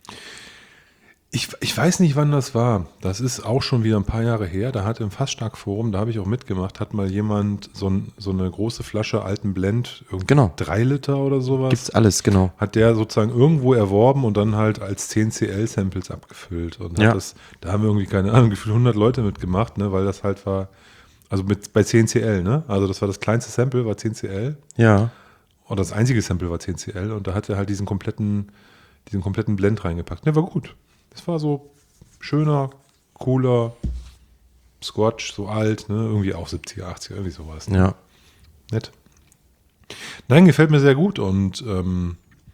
Ich, ich weiß nicht, wann das war. Das ist auch schon wieder ein paar Jahre her. Da hat im Fassstark-Forum, da habe ich auch mitgemacht, hat mal jemand so, ein, so eine große Flasche alten Blend, irgendwie Genau. drei Liter oder sowas, Gibt's alles, genau. hat der sozusagen irgendwo erworben und dann halt als zehn C L-Samples abgefüllt. Und Ja. hat das, da haben wir irgendwie, keine Ahnung, gefühlt hundert Leute mitgemacht, ne, weil das halt war, also mit, bei zehn C L, ne? Also das war das kleinste Sample, war zehn C L. Ja. Und das einzige Sample war zehn C L und da hat er halt diesen kompletten, diesen kompletten Blend reingepackt. Der war gut. Das war so schöner, cooler Scotch, so alt, ne? Irgendwie auch siebziger, achtziger, irgendwie sowas. Ne? Ja. Nett. Nein, gefällt mir sehr gut und ähm,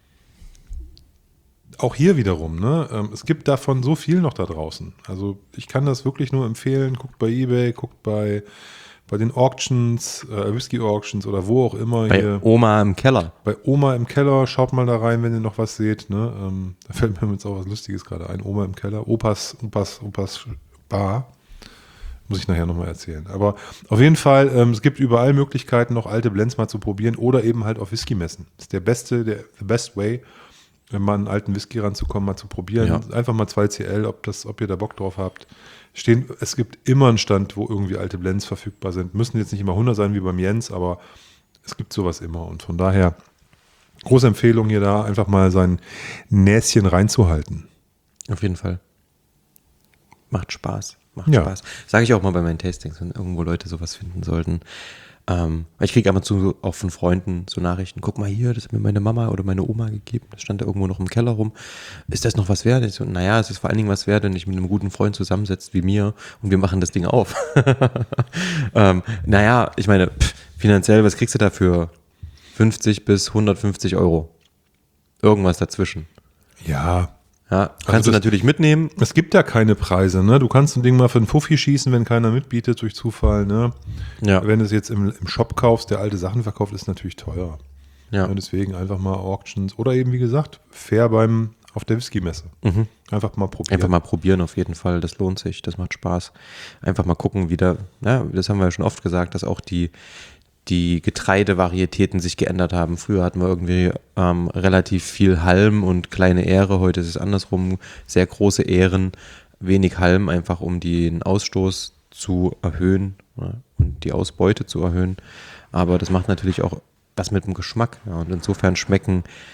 auch hier wiederum, ne? Ähm, es gibt davon so viel noch da draußen. Also ich kann das wirklich nur empfehlen. Guckt bei eBay, guckt bei, bei den Auctions, äh, Whisky Auctions oder wo auch immer Bei hier. Oma im Keller. Bei Oma im Keller, schaut mal da rein, wenn ihr noch was seht. Ne? Ähm, da fällt mir jetzt auch was Lustiges gerade ein. Oma im Keller, Opas, Opas, Opas Bar. Muss ich nachher nochmal erzählen. Aber auf jeden Fall, ähm, es gibt überall Möglichkeiten, noch alte Blends mal zu probieren oder eben halt auf Whisky-Messen. Das ist der beste, der the best way, wenn man einen alten Whisky ranzukommen, mal zu probieren. Ja. Einfach mal zwei C L, ob, das, ob ihr da Bock drauf habt. Stehen, es gibt immer einen Stand, wo irgendwie alte Blends verfügbar sind. Müssen jetzt nicht immer hundert sein wie beim Jens, aber es gibt sowas immer. Und von daher, große Empfehlung hier da, einfach mal sein Näschen reinzuhalten. Auf jeden Fall. Macht Spaß. Macht Ja. Spaß. Sage ich auch mal bei meinen Tastings, wenn irgendwo Leute sowas finden sollten. Ähm, weil ich kriege ab und zu so auch von Freunden so Nachrichten, guck mal hier, das hat mir meine Mama oder meine Oma gegeben, das stand da irgendwo noch im Keller rum. Ist das noch was wert? Ich so, naja, es ist vor allen Dingen was wert, wenn ich mit einem guten Freund zusammensetzt wie mir und wir machen das Ding auf. ähm, naja, ich meine, pff, finanziell, was kriegst du dafür? fünfzig bis hundertfünfzig Euro. Irgendwas dazwischen. Ja, Ja, kannst Also du das- natürlich mitnehmen. es gibt ja keine Preise. Ne? Du kannst ein Ding mal für einen Fuffi schießen, wenn keiner mitbietet durch Zufall. Ne? Ja. Wenn du es jetzt im, im Shop kaufst, der alte Sachen verkauft, ist natürlich teuer. Ja. Und deswegen einfach mal Auctions oder eben, wie gesagt, fair beim auf der Whisky-Messe. Mhm. Einfach mal probieren. Einfach mal probieren auf jeden Fall, das lohnt sich, das macht Spaß. Einfach mal gucken, wie da, ja, das haben wir ja schon oft gesagt, dass auch die, die Getreidevarietäten sich geändert haben. Früher hatten wir irgendwie ähm, relativ viel Halm und kleine Ähre, heute ist es andersrum, sehr große Ähren, wenig Halm, einfach um den Ausstoß zu erhöhen, ja, und die Ausbeute zu erhöhen. Aber das macht natürlich auch was mit dem Geschmack. Ja, und insofern schmecken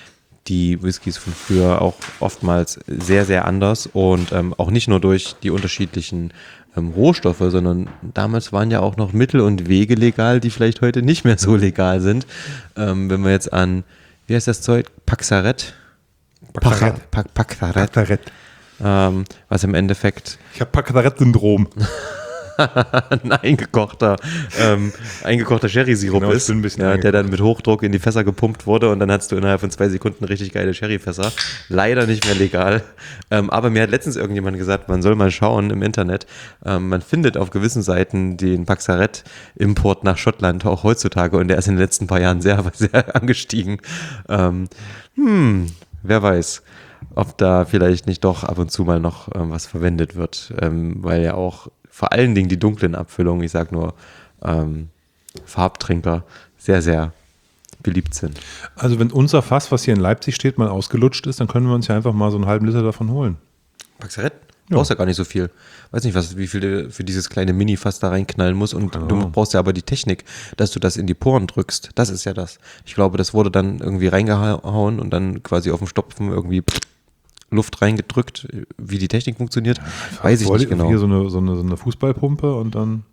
die Whiskys von früher auch oftmals sehr, sehr anders und ähm, auch nicht nur durch die unterschiedlichen ähm, Rohstoffe, sondern damals waren ja auch noch Mittel und Wege legal, die vielleicht heute nicht mehr so legal sind. Ähm, wenn wir jetzt an, wie heißt das Zeug? Paxaret? Paxaret. Paxaret. Paxaret. Paxaret. Ähm, was im Endeffekt Ich habe Paxaret-Syndrom. ein eingekochter, ähm, eingekochter Sherry-Sirup Genau, ich ist, bin ein bisschen ja, der dann mit Hochdruck in die Fässer gepumpt wurde und dann hast du innerhalb von zwei Sekunden richtig geile Sherry-Fässer. Leider nicht mehr legal. Ähm, aber mir hat letztens irgendjemand gesagt, man soll mal schauen im Internet. Ähm, man findet auf gewissen Seiten den Paxaret-Import nach Schottland auch heutzutage und der ist in den letzten paar Jahren sehr, sehr angestiegen. Ähm, hm, wer weiß, ob da vielleicht nicht doch ab und zu mal noch ähm, was verwendet wird, ähm, weil ja auch vor allen Dingen die dunklen Abfüllungen, ich sag nur ähm, Farbtrinker, sehr, sehr beliebt sind. Also wenn unser Fass, was hier in Leipzig steht, mal ausgelutscht ist, dann können wir uns ja einfach mal so einen halben Liter davon holen. Paxaret? Du brauchst ja gar nicht so viel. Weiß nicht, was, wie viel du für dieses kleine Mini-Fass da reinknallen musst. Und Genau. du brauchst ja aber die Technik, dass du das in die Poren drückst. Das ist ja das. Ich glaube, das wurde dann irgendwie reingehauen und dann quasi auf dem Stopfen irgendwie Luft reingedrückt. Wie die Technik funktioniert, weiß ich nicht genau. Hier so eine, so, eine, so eine Fußballpumpe und dann...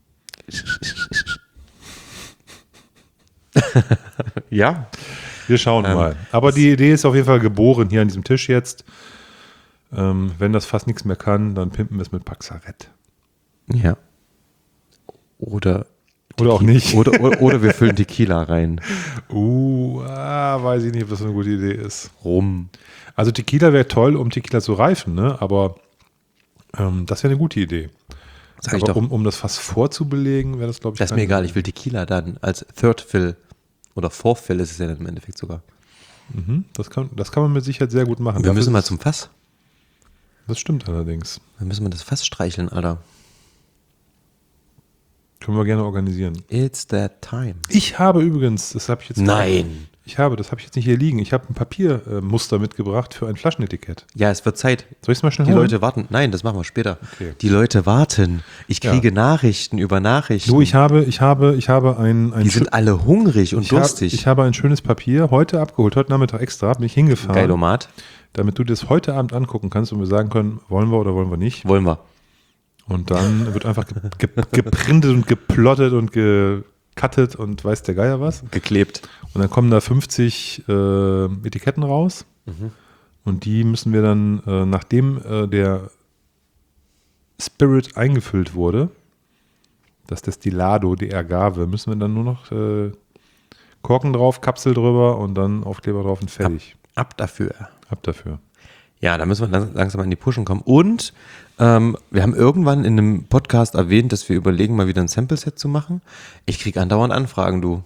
Ja. Wir schauen Ähm, mal. Aber die Idee ist auf jeden Fall geboren hier an diesem Tisch jetzt. Ähm, wenn das fast nichts mehr kann, dann pimpen wir es mit Paxaret. Ja. Oder Oder auch nicht. Oder, oder, oder wir füllen Tequila rein. Uh, ah, weiß ich nicht, ob das eine gute Idee ist. Rum. Also Tequila wäre toll, um Tequila zu reifen, ne? Aber ähm, das wäre eine gute Idee. Sag ich Aber doch. um, um das Fass vorzubelegen, wäre das, glaube ich, Das ist keine mir egal, gute ich will Tequila dann als Third Fill oder Fourth Fill ist es ja dann im Endeffekt sogar. Idee. Mhm, das, kann, das kann man mit Sicherheit sehr gut machen. Wir Dafür müssen mal ist- zum Fass. Das stimmt allerdings. Wir müssen mal das Fass streicheln, Alter. Können wir gerne organisieren. It's that time. Ich habe übrigens, das habe ich jetzt Nein. Ich habe, das habe ich jetzt nicht hier liegen. Ich habe ein Papiermuster mitgebracht für ein Flaschenetikett. Ja, es wird Zeit. Soll ich es mal schnell Die holen? Leute warten. Nein, das machen wir später. Okay. Die Leute warten. Ich Ja. kriege Nachrichten über Nachrichten. Du, ich habe, ich habe, ich habe ein, ein Die sind alle hungrig und ich habe, durstig. ich habe ein schönes Papier heute abgeholt, heute Nachmittag extra, bin ich hingefahren, Geilomat. damit du das heute Abend angucken kannst und wir sagen können, wollen wir oder wollen wir nicht. Wollen wir. Und dann wird einfach ge ge geprintet und geplottet und gecuttet und weiß der Geier was. Geklebt. Und dann kommen da fünfzig äh, Etiketten raus. Und die müssen wir dann, äh, nachdem äh, der Spirit eingefüllt wurde, das Destillado, die Agave, müssen wir dann nur noch äh, Korken drauf, Kapsel drüber und dann Aufkleber drauf und fertig. Ab dafür. Ab dafür. Ja, da müssen wir lang- langsam an die Pushen kommen. Und ähm, wir haben irgendwann in einem Podcast erwähnt, dass wir überlegen, mal wieder ein Sample-Set zu machen. Ich kriege andauernd Anfragen, du.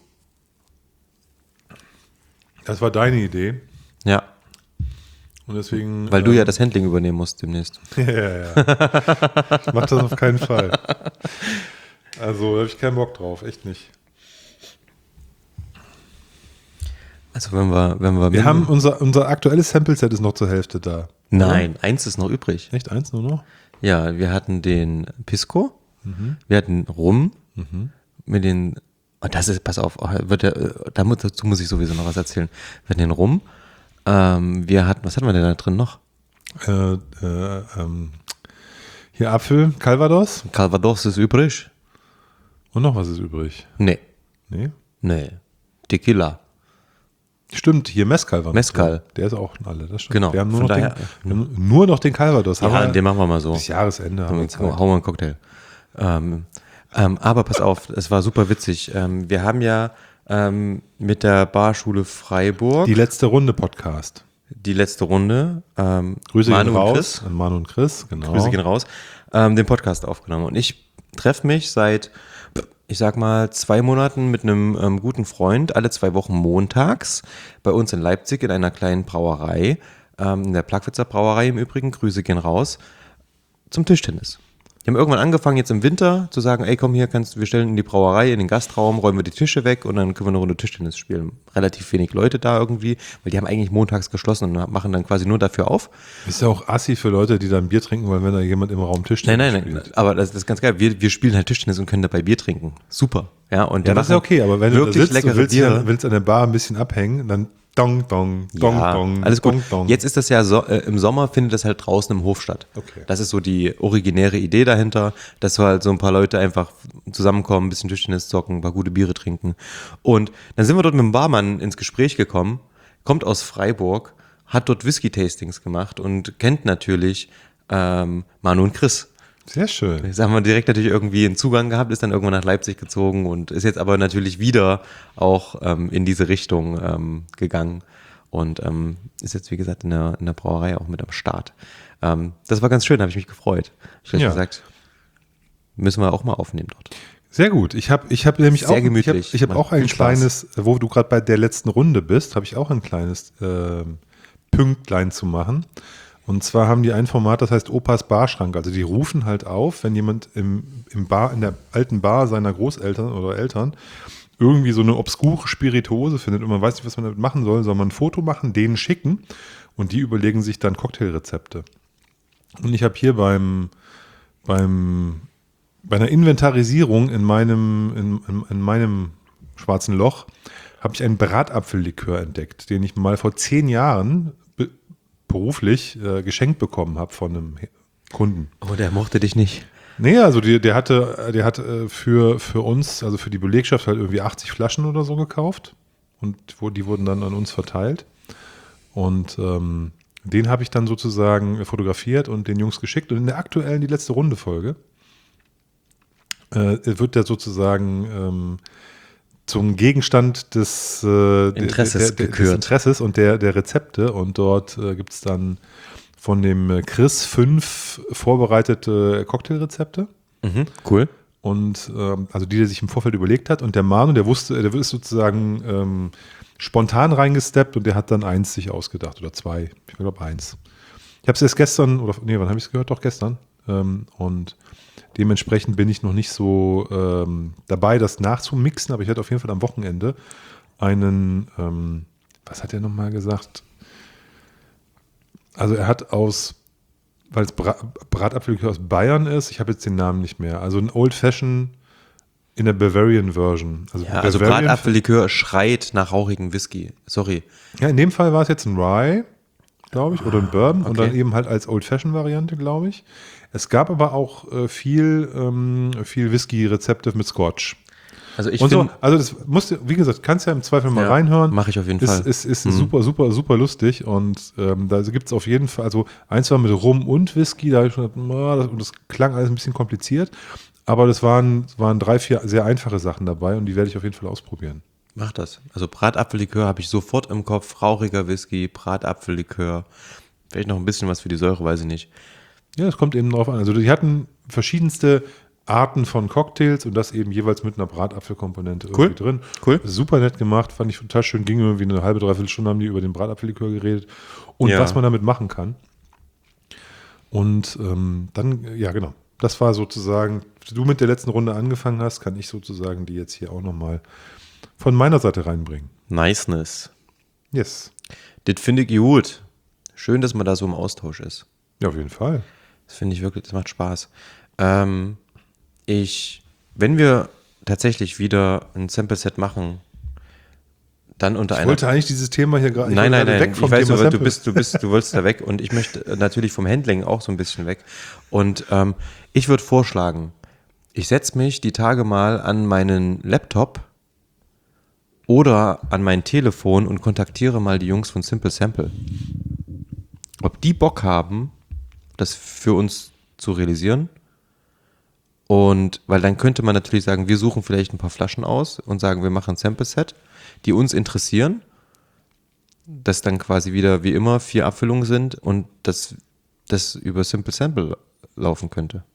Das war deine Idee. Ja, Und deswegen. weil du ähm, ja das Handling übernehmen musst demnächst. ja, ja, ja. Mach das auf keinen Fall. Also, da habe ich keinen Bock drauf, echt nicht. Also wenn wir, wenn wir, Wir haben unser, unser aktuelles Sample-Set ist noch zur Hälfte da. Nein, eins ist noch übrig. Echt eins nur noch? Ja, wir hatten den Pisco, wir hatten Rum mit den, und das ist, pass auf, oh, wird der, da muss- dazu muss ich sowieso noch was erzählen. Wir hatten den Rum, ähm, wir hatten, was hatten wir denn da drin noch? Äh, äh, ähm, hier Apfel, Calvados Calvados ist übrig? und noch was ist übrig. Nee, Nee? nee, Tequila. Stimmt, hier Mezcal war noch Mezcal. drin. Der ist auch alle, das stimmt. Genau, Wir haben nur, von noch, daher- den, wir haben nur noch den Calvados. Ja, Haben wir den machen wir mal so. bis Jahresende. Haben wir Jetzt Zeit. hauen wir einen Cocktail. Ähm, ähm, aber pass auf, es war super witzig. Ähm, wir haben ja ähm, mit der Barschule Freiburg Die letzte Runde Podcast. die letzte Runde. Ähm, Grüße Manu gehen und raus Chris, an Manu und Chris, genau. Grüße gehen raus, ähm, den Podcast aufgenommen. Und ich treffe mich seit, ich sag mal, zwei Monaten mit einem ähm, guten Freund, alle zwei Wochen montags, bei uns in Leipzig in einer kleinen Brauerei, ähm, in der Plagwitzer Brauerei im Übrigen, Grüße gehen raus, zum Tischtennis. Die haben irgendwann angefangen, jetzt im Winter zu sagen, ey, komm hier, kannst, wir stellen in die Brauerei, in den Gastraum, räumen wir die Tische weg und dann können wir eine Runde Tischtennis spielen. Relativ wenig Leute da irgendwie, weil die haben eigentlich montags geschlossen und machen dann quasi nur dafür auf. Ist ja auch assi für Leute, die dann Bier trinken wollen, wenn da jemand im Raum Tischtennis Nein, nein, nein, spielt. aber das, das ist ganz geil. Wir, wir spielen halt Tischtennis und können dabei Bier trinken. Super. Ja, und die Ja, das ist ja machen okay, aber wenn du da wirklich sitzt und leckere willst, Biere. dann, willst an der Bar ein bisschen abhängen, dann Dong, dong, dong, ja, dong. alles gut. Dong, dong. Jetzt ist das ja so, äh, im Sommer findet das halt draußen im Hof statt. Okay. Das ist so die originäre Idee dahinter, dass so halt so ein paar Leute einfach zusammenkommen, ein bisschen Tischtennis zocken, ein paar gute Biere trinken. Und dann sind wir dort mit dem Barmann ins Gespräch gekommen, kommt aus Freiburg, hat dort Whisky-Tastings gemacht und kennt natürlich ähm, Manu und Chris. Sehr schön. Jetzt haben wir direkt natürlich irgendwie einen Zugang gehabt, ist dann irgendwann nach Leipzig gezogen und ist jetzt aber natürlich wieder auch ähm, in diese Richtung ähm, gegangen und ähm, ist jetzt, wie gesagt, in der, in der Brauerei auch mit am Start. Ähm, das war ganz schön, habe ich mich gefreut. Ich habe Ja. gesagt, müssen wir auch mal aufnehmen dort. Sehr gut. Ich habe ich hab nämlich Sehr auch, gemütlich. ich habe hab Macht auch ein viel Spaß. kleines, wo du gerade bei der letzten Runde bist, habe ich auch ein kleines äh, Pünktlein zu machen. Und zwar haben die ein Format, das heißt Opas Barschrank. Also die rufen halt auf, wenn jemand im, im Bar, in der alten Bar seiner Großeltern oder Eltern irgendwie so eine obskure Spirituose findet und man weiß nicht, was man damit machen soll, soll man ein Foto machen, denen schicken und die überlegen sich dann Cocktailrezepte. Und ich habe hier beim, beim, bei einer Inventarisierung in meinem, in, in, in meinem schwarzen Loch habe ich einen Bratapfellikör entdeckt, den ich mal vor zehn Jahren be- beruflich äh, geschenkt bekommen habe von einem He- Kunden. Oh, der mochte dich nicht. Nee, also die, der hatte, der hat äh, für, für uns, also für die Belegschaft halt irgendwie achtzig Flaschen oder so gekauft und wo, die wurden dann an uns verteilt. Und ähm, den habe ich dann sozusagen fotografiert und den Jungs geschickt. Und in der aktuellen, die letzte Runde-Folge, äh, wird der sozusagen ähm, zum Gegenstand des, äh, Interesses der, der, gekürt. des Interesses und der, der Rezepte. Und dort äh, gibt es dann von dem äh, Chris fünf vorbereitete Cocktailrezepte. Mhm, cool. Und ähm, also die, der sich im Vorfeld überlegt hat. Und der Manu, der wusste, der ist sozusagen ähm, spontan reingesteppt und der hat dann eins sich ausgedacht oder zwei. Ich glaube eins. Ich habe es erst gestern, oder nee, wann habe ich es gehört? Doch gestern. Ähm, und dementsprechend bin ich noch nicht so ähm, dabei, das nachzumixen, aber ich werde auf jeden Fall am Wochenende einen, ähm, was hat er nochmal gesagt? Also er hat aus, weil es Bra Bratapfellikör aus Bayern ist, ich habe jetzt den Namen nicht mehr, also ein Old Fashion in der Bavarian Version. Also, Ja, also Bavarian- Bratapfellikör schreit nach rauchigem Whisky. Sorry. Ja, in dem Fall war es jetzt ein Rye, glaube ich, oder ein Bourbon und okay. dann eben halt als Old Fashion Variante, glaube ich. Es gab aber auch äh, viel, ähm, viel Whisky-Rezepte mit Scotch. Also ich Und so, finde, also das musst du, wie gesagt, kannst ja im Zweifel mal Ja, reinhören. mach ich auf jeden ist, Fall. Ist, ist Mhm. super, super, super lustig und ähm, da gibt es auf jeden Fall, also eins war mit Rum und Whisky, da habe ich schon gedacht, na, das, und das klang alles ein bisschen kompliziert, aber das waren, waren drei, vier sehr einfache Sachen dabei und die werde ich auf jeden Fall ausprobieren. mach das. Also Bratapfellikör habe ich sofort im Kopf. Rauchiger Whisky, Bratapfellikör. Vielleicht noch ein bisschen was für die Säure, weiß ich nicht. Ja, das kommt eben drauf an. Also die hatten verschiedenste Arten von Cocktails und das eben jeweils mit einer Bratapfelkomponente irgendwie Cool. drin. Cool. Super nett gemacht, fand ich total schön. Ging irgendwie eine halbe, dreiviertel Stunde haben die über den Bratapfellikör geredet und Ja. was man damit machen kann. Und ähm, dann, ja genau, das war sozusagen, du mit der letzten Runde angefangen hast, kann ich sozusagen die jetzt hier auch nochmal von meiner Seite reinbringen. Niceness. Yes. Das finde ich gut. Schön, dass man da so im Austausch ist. Ja, auf jeden Fall. Das finde ich wirklich, das macht Spaß. Ähm, ich, wenn wir tatsächlich wieder ein Sample-Set machen, dann unter Ich einer... wollte eigentlich dieses Thema hier gerade ich Nein, wollte nein, gerade nein. Ich weiß, Thema du, du Samples. bist, du bist, du wolltest da weg und ich möchte äh, natürlich vom Handling auch so ein bisschen weg. Und ähm, ich würde vorschlagen, ich setze mich die Tage mal an meinen Laptop oder an mein Telefon und kontaktiere mal die Jungs von Simple Sample. Ob die Bock haben, das für uns zu realisieren. Und weil dann könnte man natürlich sagen, wir suchen vielleicht ein paar Flaschen aus und sagen, wir machen ein Sample-Set, die uns interessieren. Das dann quasi wieder wie immer vier Abfüllungen sind und das, das über Simple Sample laufen könnte.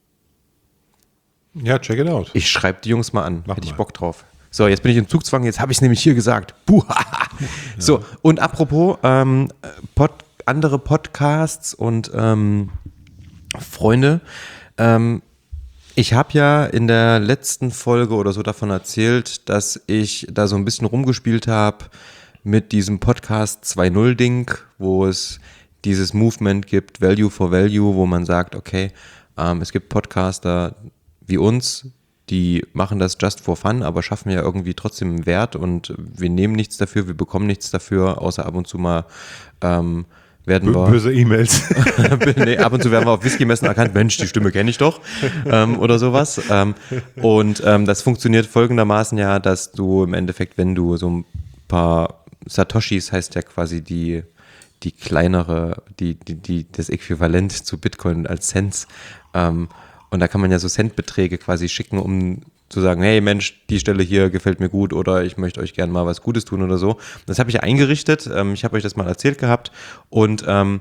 Ja, check it out. Ich schreibe die Jungs mal an, Mach hätte ich mal. Bock drauf. So, jetzt bin ich im Zugzwang, jetzt habe ich es nämlich hier gesagt. Buhaha. So, und apropos ähm, Pod, andere Podcasts und ähm, Freunde, ähm, ich habe ja in der letzten Folge oder so davon erzählt, dass ich da so ein bisschen rumgespielt habe mit diesem Podcast zwei Punkt null Ding, wo es dieses Movement gibt, Value for Value, wo man sagt, okay, ähm, es gibt Podcaster wie uns, die machen das just for fun, aber schaffen ja irgendwie trotzdem einen Wert und wir nehmen nichts dafür, wir bekommen nichts dafür, außer ab und zu mal ähm, werden wir... Böse E-Mails. nee, ab und zu werden wir auf Whisky-Messen erkannt, Mensch, die Stimme kenne ich doch ähm, oder sowas. Ähm, und ähm, das funktioniert folgendermaßen ja, dass du im Endeffekt, wenn du so ein paar Satoshis, heißt ja quasi die, die kleinere, die, die, die, das Äquivalent zu Bitcoin als Cents, ähm, und da kann man ja so Centbeträge quasi schicken, um zu sagen, hey Mensch, die Stelle hier gefällt mir gut oder ich möchte euch gerne mal was Gutes tun oder so. Das habe ich ja eingerichtet. Ähm, ich habe euch das mal erzählt gehabt. Und ähm,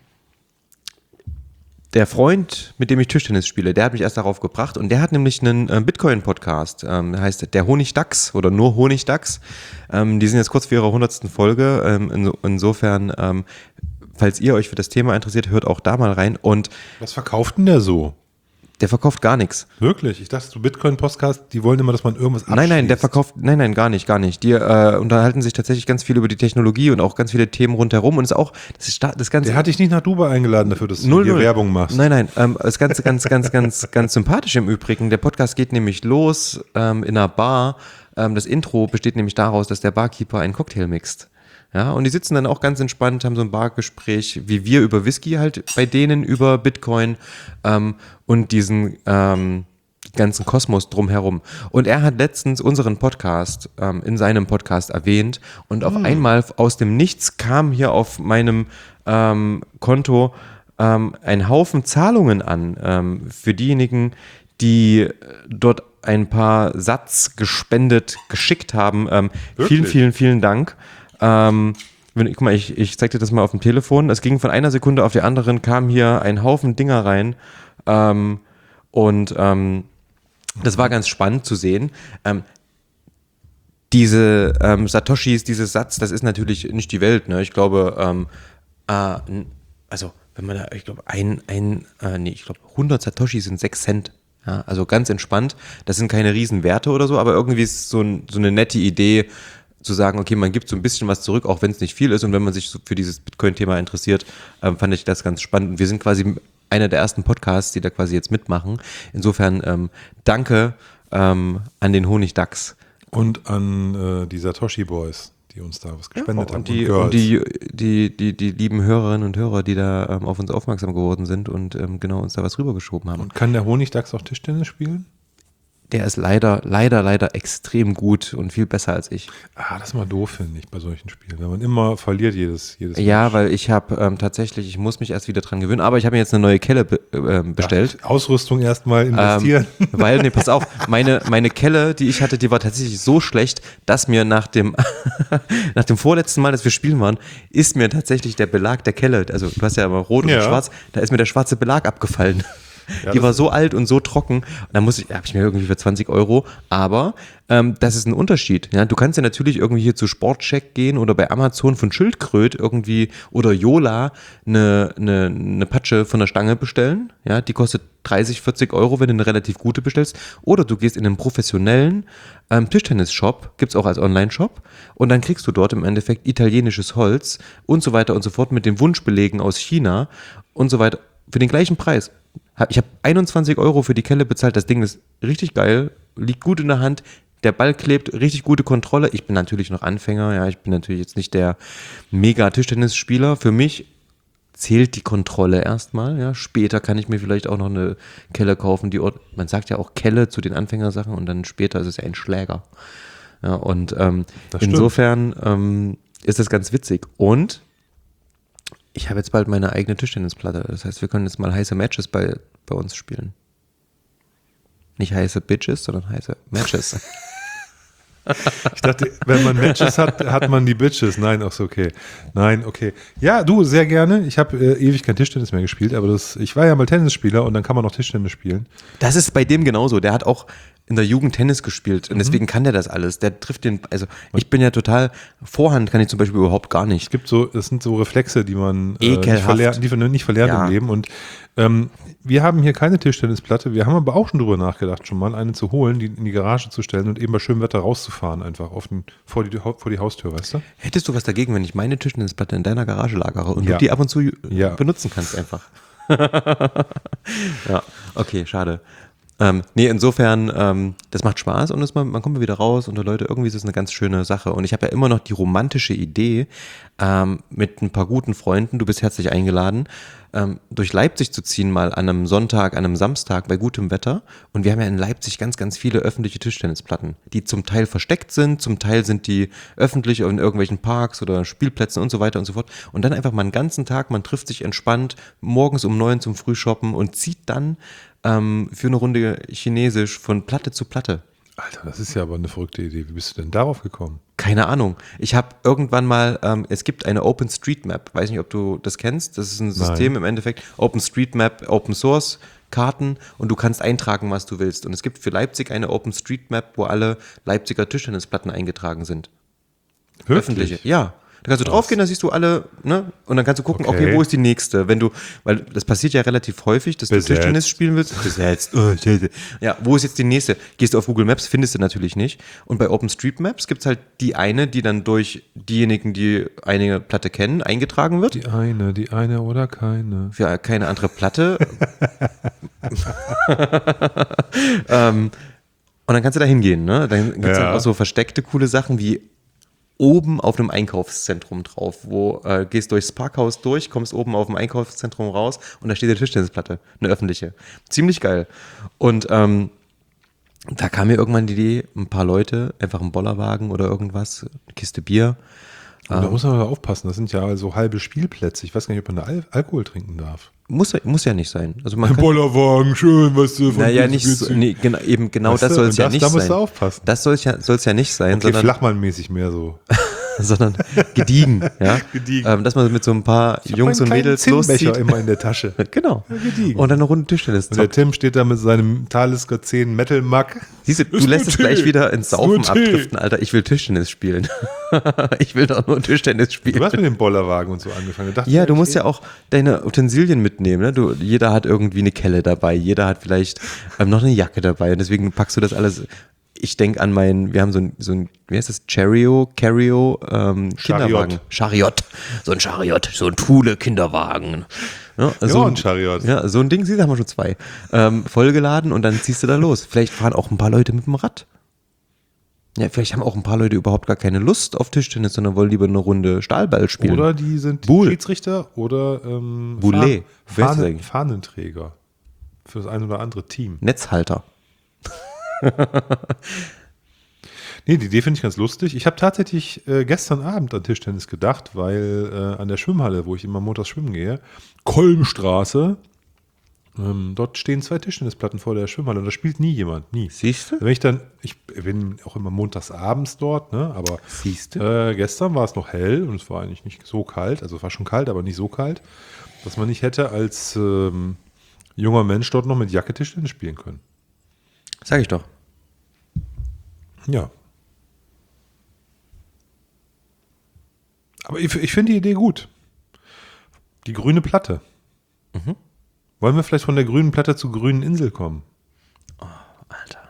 der Freund, mit dem ich Tischtennis spiele, der hat mich erst darauf gebracht und der hat nämlich einen äh, Bitcoin-Podcast, ähm, der heißt der Honigdachs oder nur Honigdachs. Ähm, die sind jetzt kurz vor ihrer hundertsten Folge. Ähm, in, insofern, ähm, falls ihr euch für das Thema interessiert, hört auch da mal rein. Und was verkauft denn der so? Der verkauft gar nichts. Wirklich? Ich dachte, so Bitcoin-Podcast, die wollen immer, dass man irgendwas abschließt. Nein, nein, der verkauft, nein, nein, gar nicht, gar nicht. Die äh, unterhalten sich tatsächlich ganz viel über die Technologie und auch ganz viele Themen rundherum und ist auch, das ist das Ganze. Der hat dich nicht nach Dubai eingeladen dafür, dass du null, hier null. Werbung machst. Nein, nein, ähm, das Ganze ganz, ganz, ganz, ganz sympathisch im Übrigen. Der Podcast geht nämlich los ähm, in einer Bar. Ähm, das Intro besteht nämlich daraus, dass der Barkeeper einen Cocktail mixt. Ja, und die sitzen dann auch ganz entspannt, haben so ein Bargespräch, wie wir über Whisky halt, bei denen über Bitcoin ähm, und diesen ähm, ganzen Kosmos drumherum. Und er hat letztens unseren Podcast ähm, in seinem Podcast erwähnt und auf Hm. einmal aus dem Nichts kam hier auf meinem ähm, Konto ähm, ein Haufen Zahlungen an ähm, für diejenigen, die dort ein paar Satz gespendet geschickt haben. Ähm, vielen, Wirklich? vielen, vielen Dank. Ähm, wenn, guck mal, ich, ich zeig dir das mal auf dem Telefon. Es ging von einer Sekunde auf die anderen, kam hier ein Haufen Dinger rein. Ähm, und ähm, das war ganz spannend zu sehen. Ähm, diese ähm, Satoshis, dieses Satz, das ist natürlich nicht die Welt. Ne? Ich glaube, ähm, äh, also wenn man da, ich glaube, ein, ein äh, nee, ich glaube, hundert Satoshis sind sechs Cent. Ja, also ganz entspannt. Das sind keine Riesenwerte oder so, aber irgendwie ist so, ein, so eine nette Idee, zu sagen, okay, man gibt so ein bisschen was zurück, auch wenn es nicht viel ist und wenn man sich so für dieses Bitcoin-Thema interessiert, ähm, fand ich das ganz spannend. Und wir sind quasi einer der ersten Podcasts, die da quasi jetzt mitmachen. Insofern ähm, danke ähm, an den Honigdachs. Und an äh, die Satoshi Boys, die uns da was gespendet Ja, haben. und die, Girls. und die, die, die, die lieben Hörerinnen und Hörer, die da ähm, auf uns aufmerksam geworden sind und ähm, genau uns da was rübergeschoben haben. Und kann der Honigdachs auch Tischtennis spielen? Der ist leider, leider, leider extrem gut und viel besser als ich. Ah, das ist mal doof, finde ich, bei solchen Spielen. Wenn man immer verliert jedes, jedes Ja, Match. weil ich habe ähm, tatsächlich, ich muss mich erst wieder dran gewöhnen, aber ich habe mir jetzt eine neue Kelle be äh, bestellt. Ja, Ausrüstung erstmal investieren. Ähm, weil, nee, pass auf, meine, meine Kelle, die ich hatte, die war tatsächlich so schlecht, dass mir nach dem, nach dem vorletzten Mal, dass wir spielen waren, ist mir tatsächlich der Belag der Kelle, also du hast ja immer rot Ja. und schwarz, da ist mir der schwarze Belag abgefallen. Ja, die das war ist- so alt und so trocken. Und dann muss ich, habe ich mir irgendwie für zwanzig Euro, aber ähm, das ist ein Unterschied. Ja? Du kannst ja natürlich irgendwie hier zu Sportcheck gehen oder bei Amazon von Schildkröt irgendwie oder Yola eine, eine, eine Patsche von der Stange bestellen. Ja? Die kostet dreißig, vierzig Euro, wenn du eine relativ gute bestellst. Oder du gehst in einen professionellen ähm, Tischtennis-Shop, gibt es auch als Online-Shop, und dann kriegst du dort im Endeffekt italienisches Holz und so weiter und so fort mit den Wunschbelegen aus China und so weiter für den gleichen Preis. Ich habe einundzwanzig Euro für die Kelle bezahlt. Das Ding ist richtig geil, liegt gut in der Hand. Der Ball klebt, richtig gute Kontrolle. Ich bin natürlich noch Anfänger. Ja, ich bin natürlich jetzt nicht der Mega-Tischtennisspieler. Für mich zählt die Kontrolle erstmal. Ja, später kann ich mir vielleicht auch noch eine Kelle kaufen. Die Ort, man sagt ja auch Kelle zu den Anfängersachen und dann später ist es ja ein Schläger. Ja, und ähm, Das stimmt. insofern ähm, ist das ganz witzig. Und ich habe jetzt bald meine eigene Tischtennisplatte. Das heißt, wir können jetzt mal heiße Matches bei, bei uns spielen. Nicht heiße Bitches, sondern heiße Matches. Ich dachte, wenn man Matches hat, hat man die Bitches. Nein, ach so, okay. Nein, okay. Ja, du, sehr gerne. Ich habe äh, ewig kein Tischtennis mehr gespielt, aber das, ich war ja mal Tennisspieler und dann kann man noch Tischtennis spielen. Das ist bei dem genauso. Der hat auch in der Jugend Tennis gespielt und deswegen kann der das alles. Der trifft den, also ich bin ja total, Vorhand kann ich zum Beispiel überhaupt gar nicht. Es gibt so, es sind so Reflexe, die man äh, nicht, Ekelhaft. verlernt, die man nicht verlernt Ja. im Leben. Und ähm, wir haben hier keine Tischtennisplatte. Wir haben aber auch schon drüber nachgedacht, schon mal eine zu holen, die in die Garage zu stellen und eben bei schönem Wetter rauszufahren, einfach auf den, vor, die, vor die Haustür, weißt du? Hättest du was dagegen, wenn ich meine Tischtennisplatte in deiner Garage lagere und Ja. du die ab und zu Ja. benutzen kannst einfach? Ja, okay, schade. Ähm, nee, insofern, ähm, das macht Spaß und das, man, man kommt wieder raus unter Leute. Irgendwie ist es eine ganz schöne Sache. Und ich habe ja immer noch die romantische Idee, ähm, mit ein paar guten Freunden, du bist herzlich eingeladen, ähm, durch Leipzig zu ziehen, mal an einem Sonntag, an einem Samstag bei gutem Wetter. Und wir haben ja in Leipzig ganz, ganz viele öffentliche Tischtennisplatten, die zum Teil versteckt sind, zum Teil sind die öffentlich in irgendwelchen Parks oder Spielplätzen und so weiter und so fort. Und dann einfach mal einen ganzen Tag, man trifft sich entspannt, morgens um neun zum Frühshoppen und zieht dann ähm, für eine Runde Chinesisch von Platte zu Platte. Alter, das ist ja aber eine verrückte Idee. Wie bist du denn darauf gekommen? Keine Ahnung. Ich habe irgendwann mal, ähm, es gibt eine OpenStreetMap, weiß nicht, ob du das kennst, das ist ein System Nein. im Endeffekt, OpenStreetMap, Open Source Karten und du kannst eintragen, was du willst. Und es gibt für Leipzig eine OpenStreetMap, wo alle Leipziger Tischtennisplatten eingetragen sind. Wirklich? Öffentliche, ja. Da kannst du Krass. draufgehen, da siehst du alle, ne? Und dann kannst du gucken, okay, Okay. wo ist die nächste? Wenn du, weil das passiert ja relativ häufig, dass Besetzt. du Tischtennis spielen willst. Besetzt. Oh, scheiße. Ja, wo ist jetzt die nächste? Gehst du auf Google Maps, findest du natürlich nicht. Und bei OpenStreetMaps gibt es halt die eine, die dann durch diejenigen, die eine Platte kennen, eingetragen wird. Die eine, die eine oder keine. Für keine andere Platte. ähm, und dann kannst du da hingehen, ne? Dann gibt es Ja. dann auch so versteckte coole Sachen wie oben auf einem Einkaufszentrum drauf, wo äh, gehst durchs Parkhaus durch, kommst oben auf dem Einkaufszentrum raus und da steht eine Tischtennisplatte, eine öffentliche. Ziemlich geil. Und ähm, da kam mir irgendwann die Idee, ein paar Leute, einfach einen Bollerwagen oder irgendwas, eine Kiste Bier. Und da muss man aber aufpassen, das sind ja so halbe Spielplätze. Ich weiß gar nicht, ob man da Al Alkohol trinken darf. Muss, muss ja nicht sein. Also man kann, Bollerwagen, schön, was du von naja, Bier zu nicht Bier so, ziehst. nee, genau, eben genau Weißt das du, soll es und ja das- nicht da sein. musst du aufpassen. Das soll es ja, soll's ja nicht sein, Okay, sondern Flachmann-mäßig mehr so. sondern gediegen, ja. Gediegen. Ähm, dass man mit so ein paar Jungs und Mädels Zinnbecher loszieht. immer in der Tasche. Genau. gediegen. Und dann eine Runde Tischtennis Und der zockt. Tim steht da mit seinem Talisker zehn Metal Mug. Siehst du, du Ist lässt nur es Tee. gleich wieder ins Ist nur Saufen Tee. abdriften, Alter. Ich will Tischtennis spielen. Ich will doch nur Tischtennis spielen. Du hast mit dem Bollerwagen und so angefangen. Da dachte Ja, ich, du musst okay. ja auch deine Utensilien mitnehmen. Ne? Du, jeder hat irgendwie eine Kelle dabei, jeder hat vielleicht ähm, noch eine Jacke dabei. Und deswegen packst du das alles. Ich denke an meinen, wir haben so ein, so ein, wie heißt das, Chario, Cario, ähm, Kinderwagen. Chariot. So ein Chariot, so ein Thule-Kinderwagen. Ja, so ein Chariot. Ja, so ein Ding, siehst du, haben wir schon zwei. Ähm, vollgeladen und dann ziehst du da los. Vielleicht fahren auch ein paar Leute mit dem Rad. Ja, vielleicht haben auch ein paar Leute überhaupt gar keine Lust auf Tischtennis, sondern wollen lieber eine Runde Stahlball spielen. Oder die sind Bull. Schiedsrichter oder ähm, Boulet. Fah- Wer ist das Fahnen, eigentlich? Fahnenträger für das ein oder andere Team. Netzhalter. Nee, die Idee finde ich ganz lustig. Ich habe tatsächlich äh, gestern Abend an Tischtennis gedacht, weil äh, an der Schwimmhalle, wo ich immer montags schwimmen gehe, Kolbenstraße, ähm, dort stehen zwei Tischtennisplatten vor der Schwimmhalle und da spielt nie jemand, nie. Siehst du? Wenn ich dann, ich bin auch immer montags abends dort, ne, aber Siehst du? äh, gestern war es noch hell und es war eigentlich nicht so kalt, also es war schon kalt, aber nicht so kalt, dass man nicht hätte als ähm, junger Mensch dort noch mit Jacke Tischtennis spielen können. Sag ich doch. Ja. Aber ich, ich finde die Idee gut. Die grüne Platte. Mhm. Wollen wir vielleicht von der grünen Platte zur grünen Insel kommen? Alter.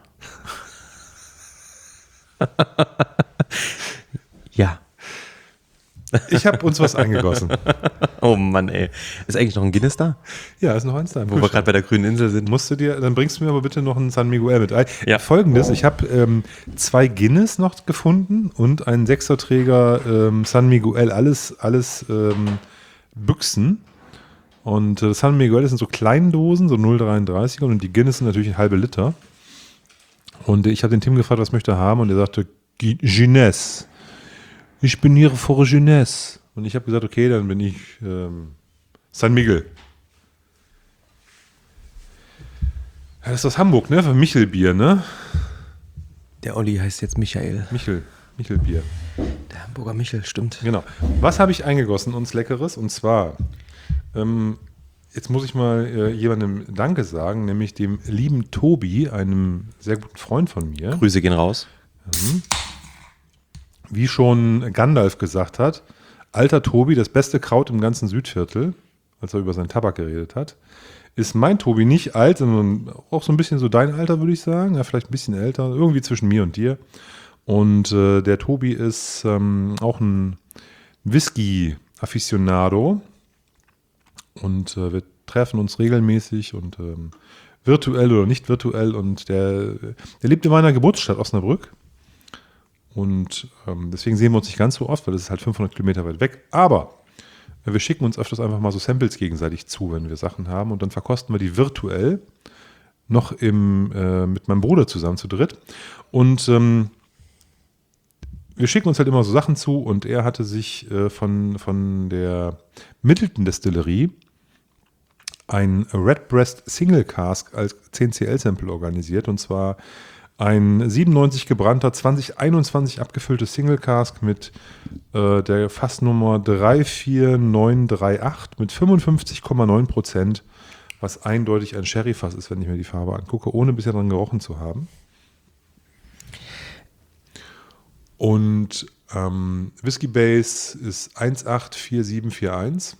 Ja. Ich habe uns was eingegossen. Oh Mann, ey. Ist eigentlich noch ein Guinness da? Ja, ist noch eins da. im Wo wir gerade bei der grünen Insel sind. Musst du dir, dann bringst du mir aber bitte noch einen San Miguel mit. Ein. Ja. Folgendes, ich habe ähm, zwei Guinness noch gefunden und einen Sechserträger ähm, San Miguel, alles, alles ähm, Büchsen. Und äh, San Miguel das sind so Kleindosen, so null Komma dreiunddreißiger und die Guinness sind natürlich ein halbe Liter. Und äh, ich habe den Tim gefragt, was möchte er haben und er sagte, Gu- Guinness. Ich bin hier für Guinness. Und ich habe gesagt, okay, dann bin ich ähm, San Miguel. Ja, das ist aus Hamburg, ne? Von Michelbier, ne? Der Olli heißt jetzt Michael. Michel, Michelbier. Der Hamburger Michel, stimmt. Genau. Was habe ich eingegossen, uns Leckeres? Und zwar, ähm, jetzt muss ich mal äh, jemandem Danke sagen, nämlich dem lieben Tobi, einem sehr guten Freund von mir. Grüße gehen raus. Wie schon Gandalf gesagt hat, alter Tobi, das beste Kraut im ganzen Südviertel, als er über seinen Tabak geredet hat, ist mein Tobi nicht alt, sondern auch so ein bisschen so dein Alter, würde ich sagen. Ja, vielleicht ein bisschen älter, irgendwie zwischen mir und dir. Und äh, der Tobi ist ähm, auch ein Whisky-Afficionado. Und äh, wir treffen uns regelmäßig und ähm, virtuell oder nicht virtuell. Und der, der lebt in meiner Geburtsstadt Osnabrück. Und ähm, deswegen sehen wir uns nicht ganz so oft, weil das ist halt fünfhundert Kilometer weit weg. Aber wir schicken uns öfters einfach mal so Samples gegenseitig zu, wenn wir Sachen haben. Und dann verkosten wir die virtuell noch im, äh, mit meinem Bruder zusammen zu dritt. Und ähm, wir schicken uns halt immer so Sachen zu. Und er hatte sich äh, von, von der Middleton Distillerie ein Redbreast Single Cask als zehn C L-Sample organisiert. Und zwar ein siebenundneunzig gebrannter, zwanzig einundzwanzig abgefüllte Single Cask mit äh, der Fassnummer drei vier neun drei acht mit fünfundfünfzig Komma neun Prozent, was eindeutig ein Sherry-Fass ist, wenn ich mir die Farbe angucke, ohne bisher dran gerochen zu haben. Und ähm, Whisky Base ist eins acht vier sieben vier eins.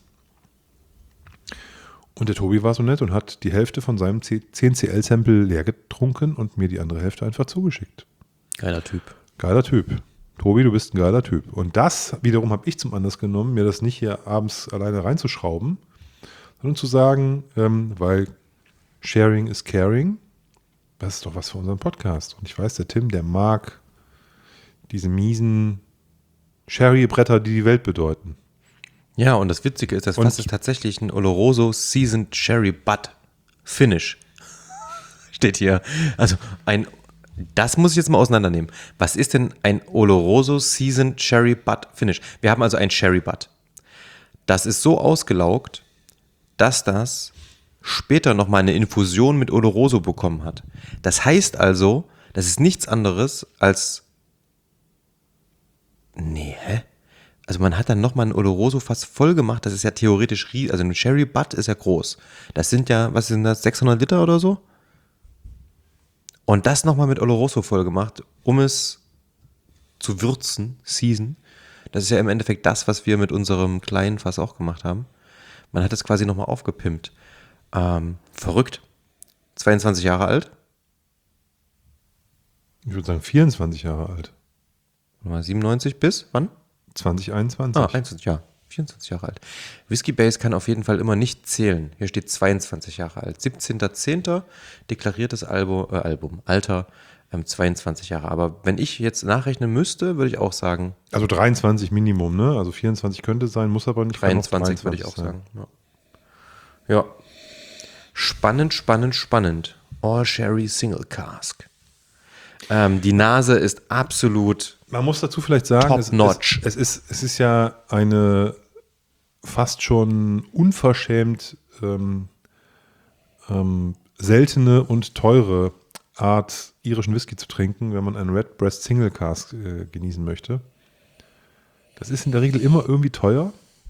Und der Tobi war so nett und hat die Hälfte von seinem zehn C L-Sample leer getrunken und mir die andere Hälfte einfach zugeschickt. Geiler Typ. Geiler Typ. Tobi, du bist ein geiler Typ. Und das wiederum habe ich zum Anlass genommen, mir das nicht hier abends alleine reinzuschrauben, sondern zu sagen, ähm, weil Sharing is Caring, das ist doch was für unseren Podcast. Und ich weiß, der Tim, der mag diese miesen Sherry-Bretter, die die Welt bedeuten. Ja, und das Witzige ist, das Fass ist tatsächlich ein Oloroso Seasoned Sherry Butt Finish. Steht hier. Also ein, das muss ich jetzt mal auseinandernehmen. Was ist denn ein Oloroso Seasoned Sherry Butt Finish? Wir haben also ein Sherry Butt. Das ist so ausgelaugt, dass das später nochmal eine Infusion mit Oloroso bekommen hat. Das heißt also, das ist nichts anderes als... Nee, hä? Also man hat dann nochmal ein Oloroso-Fass voll gemacht, das ist ja theoretisch riesig, also ein Sherry Butt ist ja groß. Das sind ja, was sind das, sechshundert Liter oder so? Und das nochmal mit Oloroso voll gemacht, um es zu würzen, season. Das ist ja im Endeffekt das, was wir mit unserem kleinen Fass auch gemacht haben. Man hat es quasi nochmal aufgepimpt. Ähm, verrückt. zweiundzwanzig Jahre alt. Ich würde sagen vierundzwanzig Jahre alt. siebenundneunzig bis, wann? zwanzig einundzwanzig. Ah, einundzwanzig, ja. vierundzwanzig Jahre alt. Whisky Base kann auf jeden Fall immer nicht zählen. Hier steht zweiundzwanzig Jahre alt. siebzehnter zehnter deklariertes Album, äh, Album, Alter ähm, zweiundzwanzig Jahre. Aber wenn ich jetzt nachrechnen müsste, würde ich auch sagen. Also dreiundzwanzig Minimum, ne? Also vierundzwanzig könnte sein, muss aber nicht. dreiundzwanzig würde ich auch sein. sagen. Ja. ja. Spannend, spannend, spannend. All Sherry Single Cask. Ähm, die Nase ist absolut. Man muss dazu vielleicht sagen, es, es, es, ist, es ist ja eine fast schon unverschämt ähm, ähm, seltene und teure Art, irischen Whisky zu trinken, wenn man einen Redbreast Single Cask äh, genießen möchte. Das ist in der Regel immer irgendwie teuer.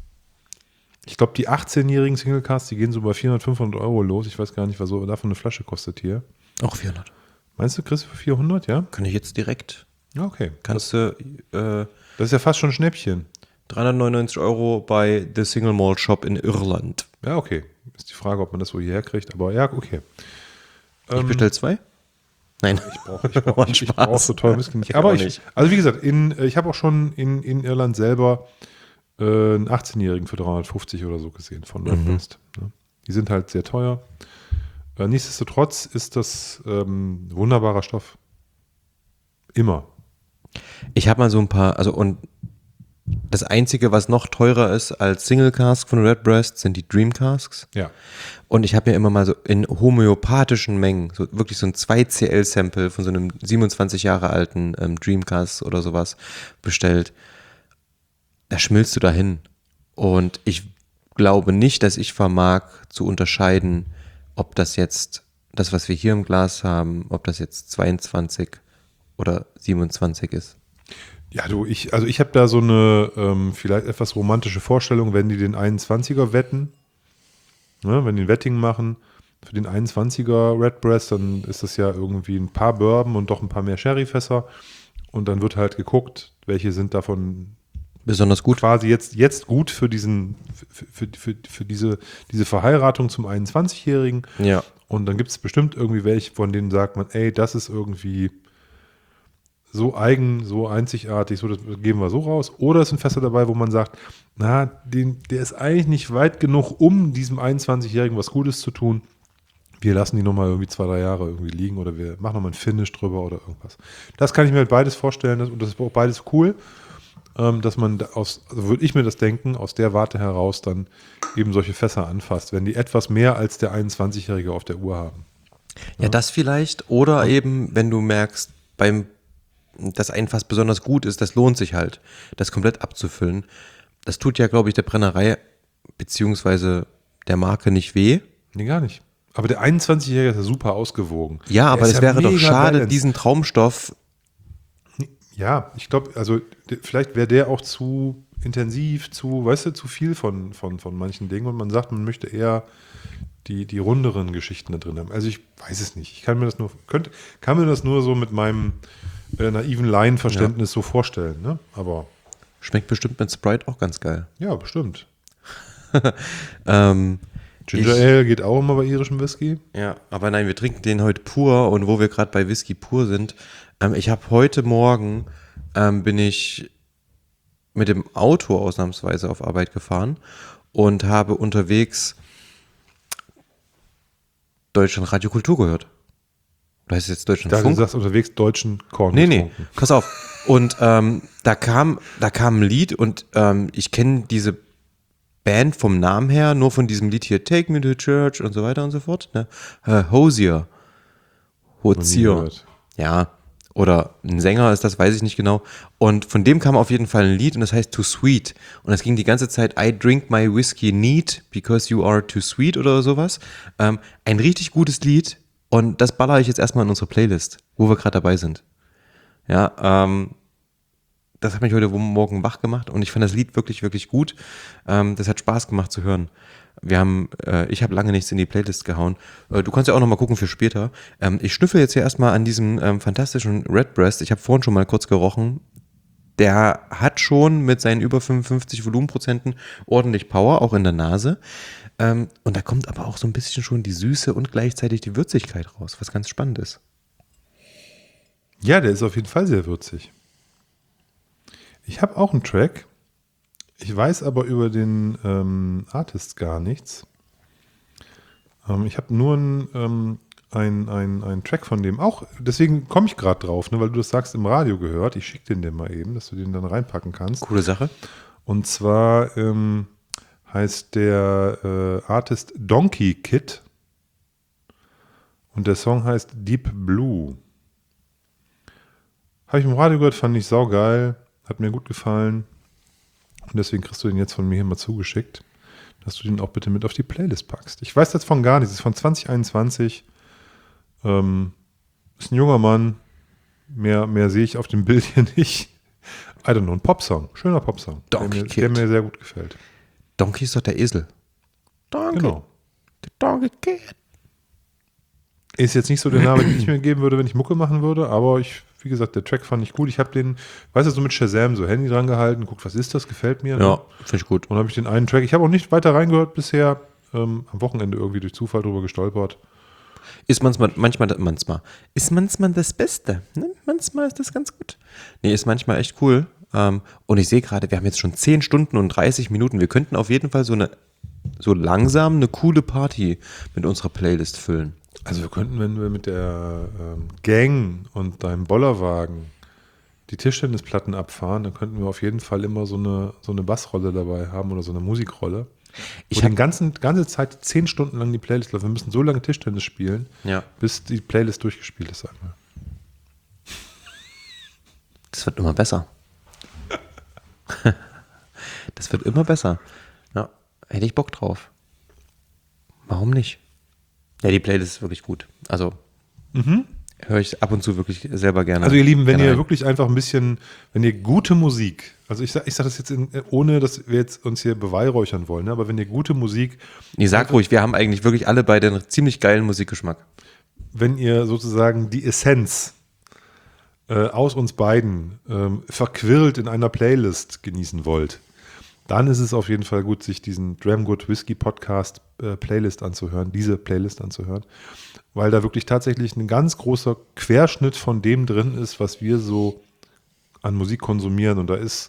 Ich glaube, die achtzehnjährigen Single Casks, die gehen so bei vierhundert, fünfhundert Euro los. Ich weiß gar nicht, was so davon eine Flasche kostet hier. Auch vierhundert. Meinst du, kriegst du für vierhundert, ja? Kann ich jetzt direkt. Ja, okay. Kannst du. Äh, das ist ja fast schon ein Schnäppchen. dreihundertneunundneunzig Euro bei The Single Malt Shop in Irland. Ja, okay. Ist die Frage, ob man das so hierher kriegt, aber ja, okay. Ich ähm, bestell zwei? Nein. Ich brauche ich brauch, ich, ich brauch so teuer Whisky nicht. Aber ich, nicht. Also wie gesagt, in, ich habe auch schon in, in Irland selber äh, einen achtzehnjährigen für dreihundertfünfzig oder so gesehen von Redbreast. Mhm. Die sind halt sehr teuer. Äh, nichtsdestotrotz ist das ähm, wunderbarer Stoff. Immer. Ich habe mal so ein paar, also und das Einzige, was noch teurer ist als Single Cask von Redbreast, sind die Dream Casks. Ja. Und ich habe mir immer mal so in homöopathischen Mengen, so wirklich so ein zwei C L-Sample von so einem siebenundzwanzig Jahre alten ähm, Dream Cask oder sowas bestellt. Da schmilzt du dahin. Und ich glaube nicht, dass ich vermag zu unterscheiden, ob das jetzt, das, was wir hier im Glas haben, ob das jetzt zweiundzwanzig oder siebenundzwanzig ist. Ja, du, ich, also ich habe da so eine ähm, vielleicht etwas romantische Vorstellung, wenn die den einundzwanziger wetten, ne, wenn die ein Wetting machen für den einundzwanziger Redbreast, dann ist das ja irgendwie ein paar Bourbon und doch ein paar mehr Sherryfässer und dann wird halt geguckt, welche sind davon besonders gut. Quasi jetzt, jetzt gut für diesen, für, für, für, für diese, diese Verheiratung zum einundzwanzigjährigen. Ja. Und dann gibt es bestimmt irgendwie welche, von denen sagt man, ey, das ist irgendwie so eigen, so einzigartig, so das geben wir so raus. Oder es sind Fässer dabei, wo man sagt, na, den, der ist eigentlich nicht weit genug, um diesem einundzwanzigjährigen was Gutes zu tun. wir lassen die nochmal irgendwie zwei, drei Jahre irgendwie liegen oder wir machen nochmal ein Finish drüber oder irgendwas. Das kann ich mir halt beides vorstellen und das ist auch beides cool, ähm, dass man aus, also würde ich mir das denken, aus der Warte heraus dann eben solche Fässer anfasst, wenn die etwas mehr als der einundzwanzigjährige auf der Uhr haben. Ja, ja das vielleicht oder ja. eben, wenn du merkst, beim, dass ein Fass besonders gut ist, das lohnt sich halt, das komplett abzufüllen. Das tut ja, glaube ich, der Brennerei beziehungsweise der Marke nicht weh. Nee, gar nicht. Aber der einundzwanzigjährige ist ja super ausgewogen. Ja, aber es ja wäre doch schade, balanced. diesen Traumstoff. Ja, ich glaube, also vielleicht wäre der auch zu intensiv, zu, weißt du, zu viel von, von, von manchen Dingen und man sagt, man möchte eher die, die runderen Geschichten da drin haben. Also ich weiß es nicht. Ich kann mir das nur, könnte, kann mir das nur so mit meinem äh, naiven Laienverständnis ja. so vorstellen, ne? Aber schmeckt bestimmt mit Sprite auch ganz geil. Ja, bestimmt. ähm, Ginger ich, Ale geht auch immer bei irischem Whisky. Ja, aber nein, wir trinken den heute pur und wo wir gerade bei Whisky pur sind, ähm, ich habe heute Morgen, ähm, bin ich mit dem Auto ausnahmsweise auf Arbeit gefahren und habe unterwegs Deutschland Radio Kultur gehört. Oder heißt es jetzt Deutschland da, Funk? Du sagst unterwegs deutschen Korn Nee, getrunken. nee, pass auf. Und ähm, da kam da kam ein Lied und ähm, ich kenne diese Band vom Namen her, nur von diesem Lied hier, Take Me to Church und so weiter und so fort. Ne? Äh, Hosier. Hozier. Ja, oder ein Sänger ist das, weiß ich nicht genau. Und von dem kam auf jeden Fall ein Lied und das heißt Too Sweet. Und das ging die ganze Zeit, I drink my whiskey neat because you are too sweet oder sowas. Ähm, ein richtig gutes Lied und das ballere ich jetzt erstmal in unsere Playlist, wo wir gerade dabei sind. Ja, ähm, das hat mich heute Morgen wach gemacht und ich fand das Lied wirklich, wirklich gut. Ähm, das hat Spaß gemacht zu hören. Wir haben, äh, ich habe lange nichts in die Playlist gehauen. Äh, du kannst ja auch noch mal gucken für später. Ähm, ich schnüffel jetzt hier erstmal an diesem ähm, fantastischen Redbreast. Ich habe vorhin schon mal kurz gerochen. Der hat schon mit seinen über fünfundfünfzig Volumenprozenten ordentlich Power, auch in der Nase. Ähm, und da kommt aber auch so ein bisschen schon die Süße und gleichzeitig die Würzigkeit raus, was ganz spannend ist. Ja, der ist auf jeden Fall sehr würzig. Ich habe auch einen Track. Ich weiß aber über den ähm, Artist gar nichts. Ähm, ich habe nur einen ähm, ein, ein, ein Track von dem auch. Deswegen komme ich gerade drauf, ne, weil du das sagst, im Radio gehört. Ich schicke den dir mal eben, dass du den dann reinpacken kannst. Coole Sache. Und zwar ähm, heißt der äh, Artist Donkey Kid. Und der Song heißt Deep Blue. Habe ich im Radio gehört, fand ich saugeil. Hat mir gut gefallen. Und deswegen kriegst du den jetzt von mir hier mal zugeschickt, dass du den auch bitte mit auf die Playlist packst. Ich weiß davon gar nichts. Das ist von zwanzig einundzwanzig. Ähm, ist ein junger Mann. Mehr, mehr sehe ich auf dem Bild hier nicht. I don't know, ein Popsong. Schöner Popsong. Donkey der, mir, Kid. der mir sehr gut gefällt. Donkey ist doch der Esel. Donkey. Genau. Der Donkey Kid. Ist jetzt nicht so der Name, den ich mir geben würde, wenn ich Mucke machen würde, aber ich, wie gesagt, der Track fand ich gut. Ich habe den, weißt du, so mit Shazam so Handy dran gehalten, guckt, was ist das, gefällt mir. Ja, finde ich gut. Und habe ich den einen Track, ich habe auch nicht weiter reingehört bisher, ähm, am Wochenende irgendwie durch Zufall drüber gestolpert. Ist manchmal, manchmal, manchmal, ist manchmal das Beste. Ne? Manchmal ist das ganz gut. Nee, ist manchmal echt cool. Ähm, und ich sehe gerade, wir haben jetzt schon zehn Stunden und dreißig Minuten. Wir könnten auf jeden Fall so eine, so langsam eine coole Party mit unserer Playlist füllen. Also wir könnten, wenn wir mit der ähm, Gang und deinem Bollerwagen die Tischtennisplatten abfahren, dann könnten wir auf jeden Fall immer so eine, so eine Bassrolle dabei haben oder so eine Musikrolle. Ich habe die ganze, ganze Zeit zehn Stunden lang die Playlist läuft. Wir müssen so lange Tischtennis spielen, ja. bis die Playlist durchgespielt ist einmal. Das wird immer besser. Das wird immer besser. Ja, hätte ich Bock drauf. Warum nicht? Ja, die Playlist ist wirklich gut. Also mhm. höre ich ab und zu wirklich selber gerne. Also ihr Lieben, wenn ihr rein. wirklich einfach ein bisschen, wenn ihr gute Musik, also ich sage ich sag das jetzt, in, ohne dass wir jetzt uns hier beweihräuchern wollen, ne, aber wenn ihr gute Musik... Nee, sag ruhig, wir haben eigentlich wirklich alle beide einen ziemlich geilen Musikgeschmack. Wenn ihr sozusagen die Essenz äh, aus uns beiden ähm, verquirlt in einer Playlist genießen wollt, dann ist es auf jeden Fall gut, sich diesen Dramgood Whisky Podcast äh, Playlist anzuhören, diese Playlist anzuhören, weil da wirklich tatsächlich ein ganz großer Querschnitt von dem drin ist, was wir so an Musik konsumieren. Und da ist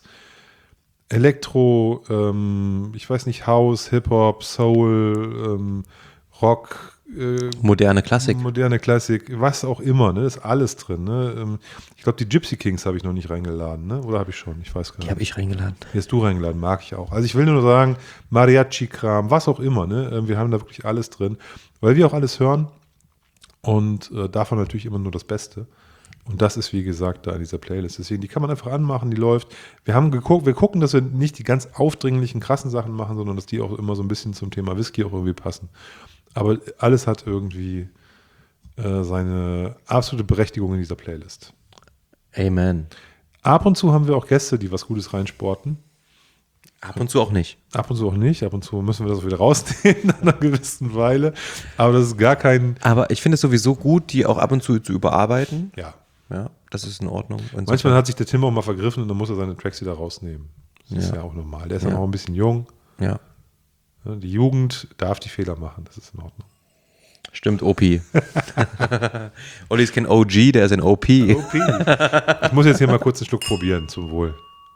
Elektro, ähm, ich weiß nicht, House, Hip-Hop, Soul, ähm, Rock, äh, Moderne Klassik. moderne Klassik, was auch immer, ne? Ist alles drin. Ne? Ähm, ich glaube, die Gypsy Kings habe ich noch nicht reingeladen, ne? Oder habe ich schon? Ich weiß gar Die nicht. habe ich reingeladen. Die hast du reingeladen, mag ich auch. Also ich will nur sagen, Mariachi-Kram, was auch immer, ne? Ähm, Wir haben da wirklich alles drin, weil wir auch alles hören und äh, davon natürlich immer nur das Beste. Und das ist, wie gesagt, da in dieser Playlist. Deswegen, die kann man einfach anmachen, die läuft. Wir haben geguckt, wir gucken, dass wir nicht die ganz aufdringlichen, krassen Sachen machen, sondern dass die auch immer so ein bisschen zum Thema Whisky auch irgendwie passen. Aber alles hat irgendwie äh, seine absolute Berechtigung in dieser Playlist. Amen. Ab und zu haben wir auch Gäste, die was Gutes reinsporten. Ab und zu auch nicht. Ab und zu auch nicht. Ab und zu müssen wir das auch wieder rausnehmen nach einer gewissen Weile. Aber das ist gar kein. Aber ich finde es sowieso gut, die auch ab und zu zu überarbeiten. Ja. Ja, das ist in Ordnung. Und Manchmal hat sich der Tim auch mal vergriffen und dann muss er seine Tracks wieder rausnehmen. Das ist Ja. ja auch normal. Der ist Ja. ja noch ein bisschen jung. Ja, Ne? Die Jugend darf die Fehler machen. Das ist in Ordnung. stimmt, O P. Olli ist kein O G, der ist ein O P. Okay. Ich muss jetzt hier mal kurz einen Schluck probieren, zum Wohl.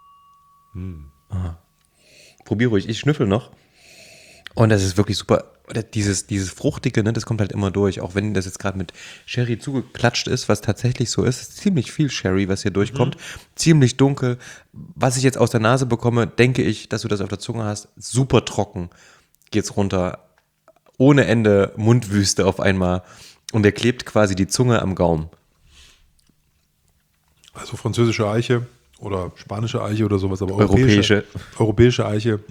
Probier ruhig, ich schnüffel noch. Und das ist wirklich super. Dieses, dieses Fruchtige, ne, das kommt halt immer durch. Auch wenn das jetzt gerade mit Sherry zugeklatscht ist, was tatsächlich so ist. Es ist ziemlich viel Sherry, was hier durchkommt. Mhm. Ziemlich dunkel. Was ich jetzt aus der Nase bekomme, denke ich, dass du das auf der Zunge hast. Super trocken geht's runter. Ohne Ende Mundwüste auf einmal. Und der klebt quasi die Zunge am Gaumen. Also französische Eiche oder spanische Eiche oder sowas, aber Europäische. europäische, europäische Eiche.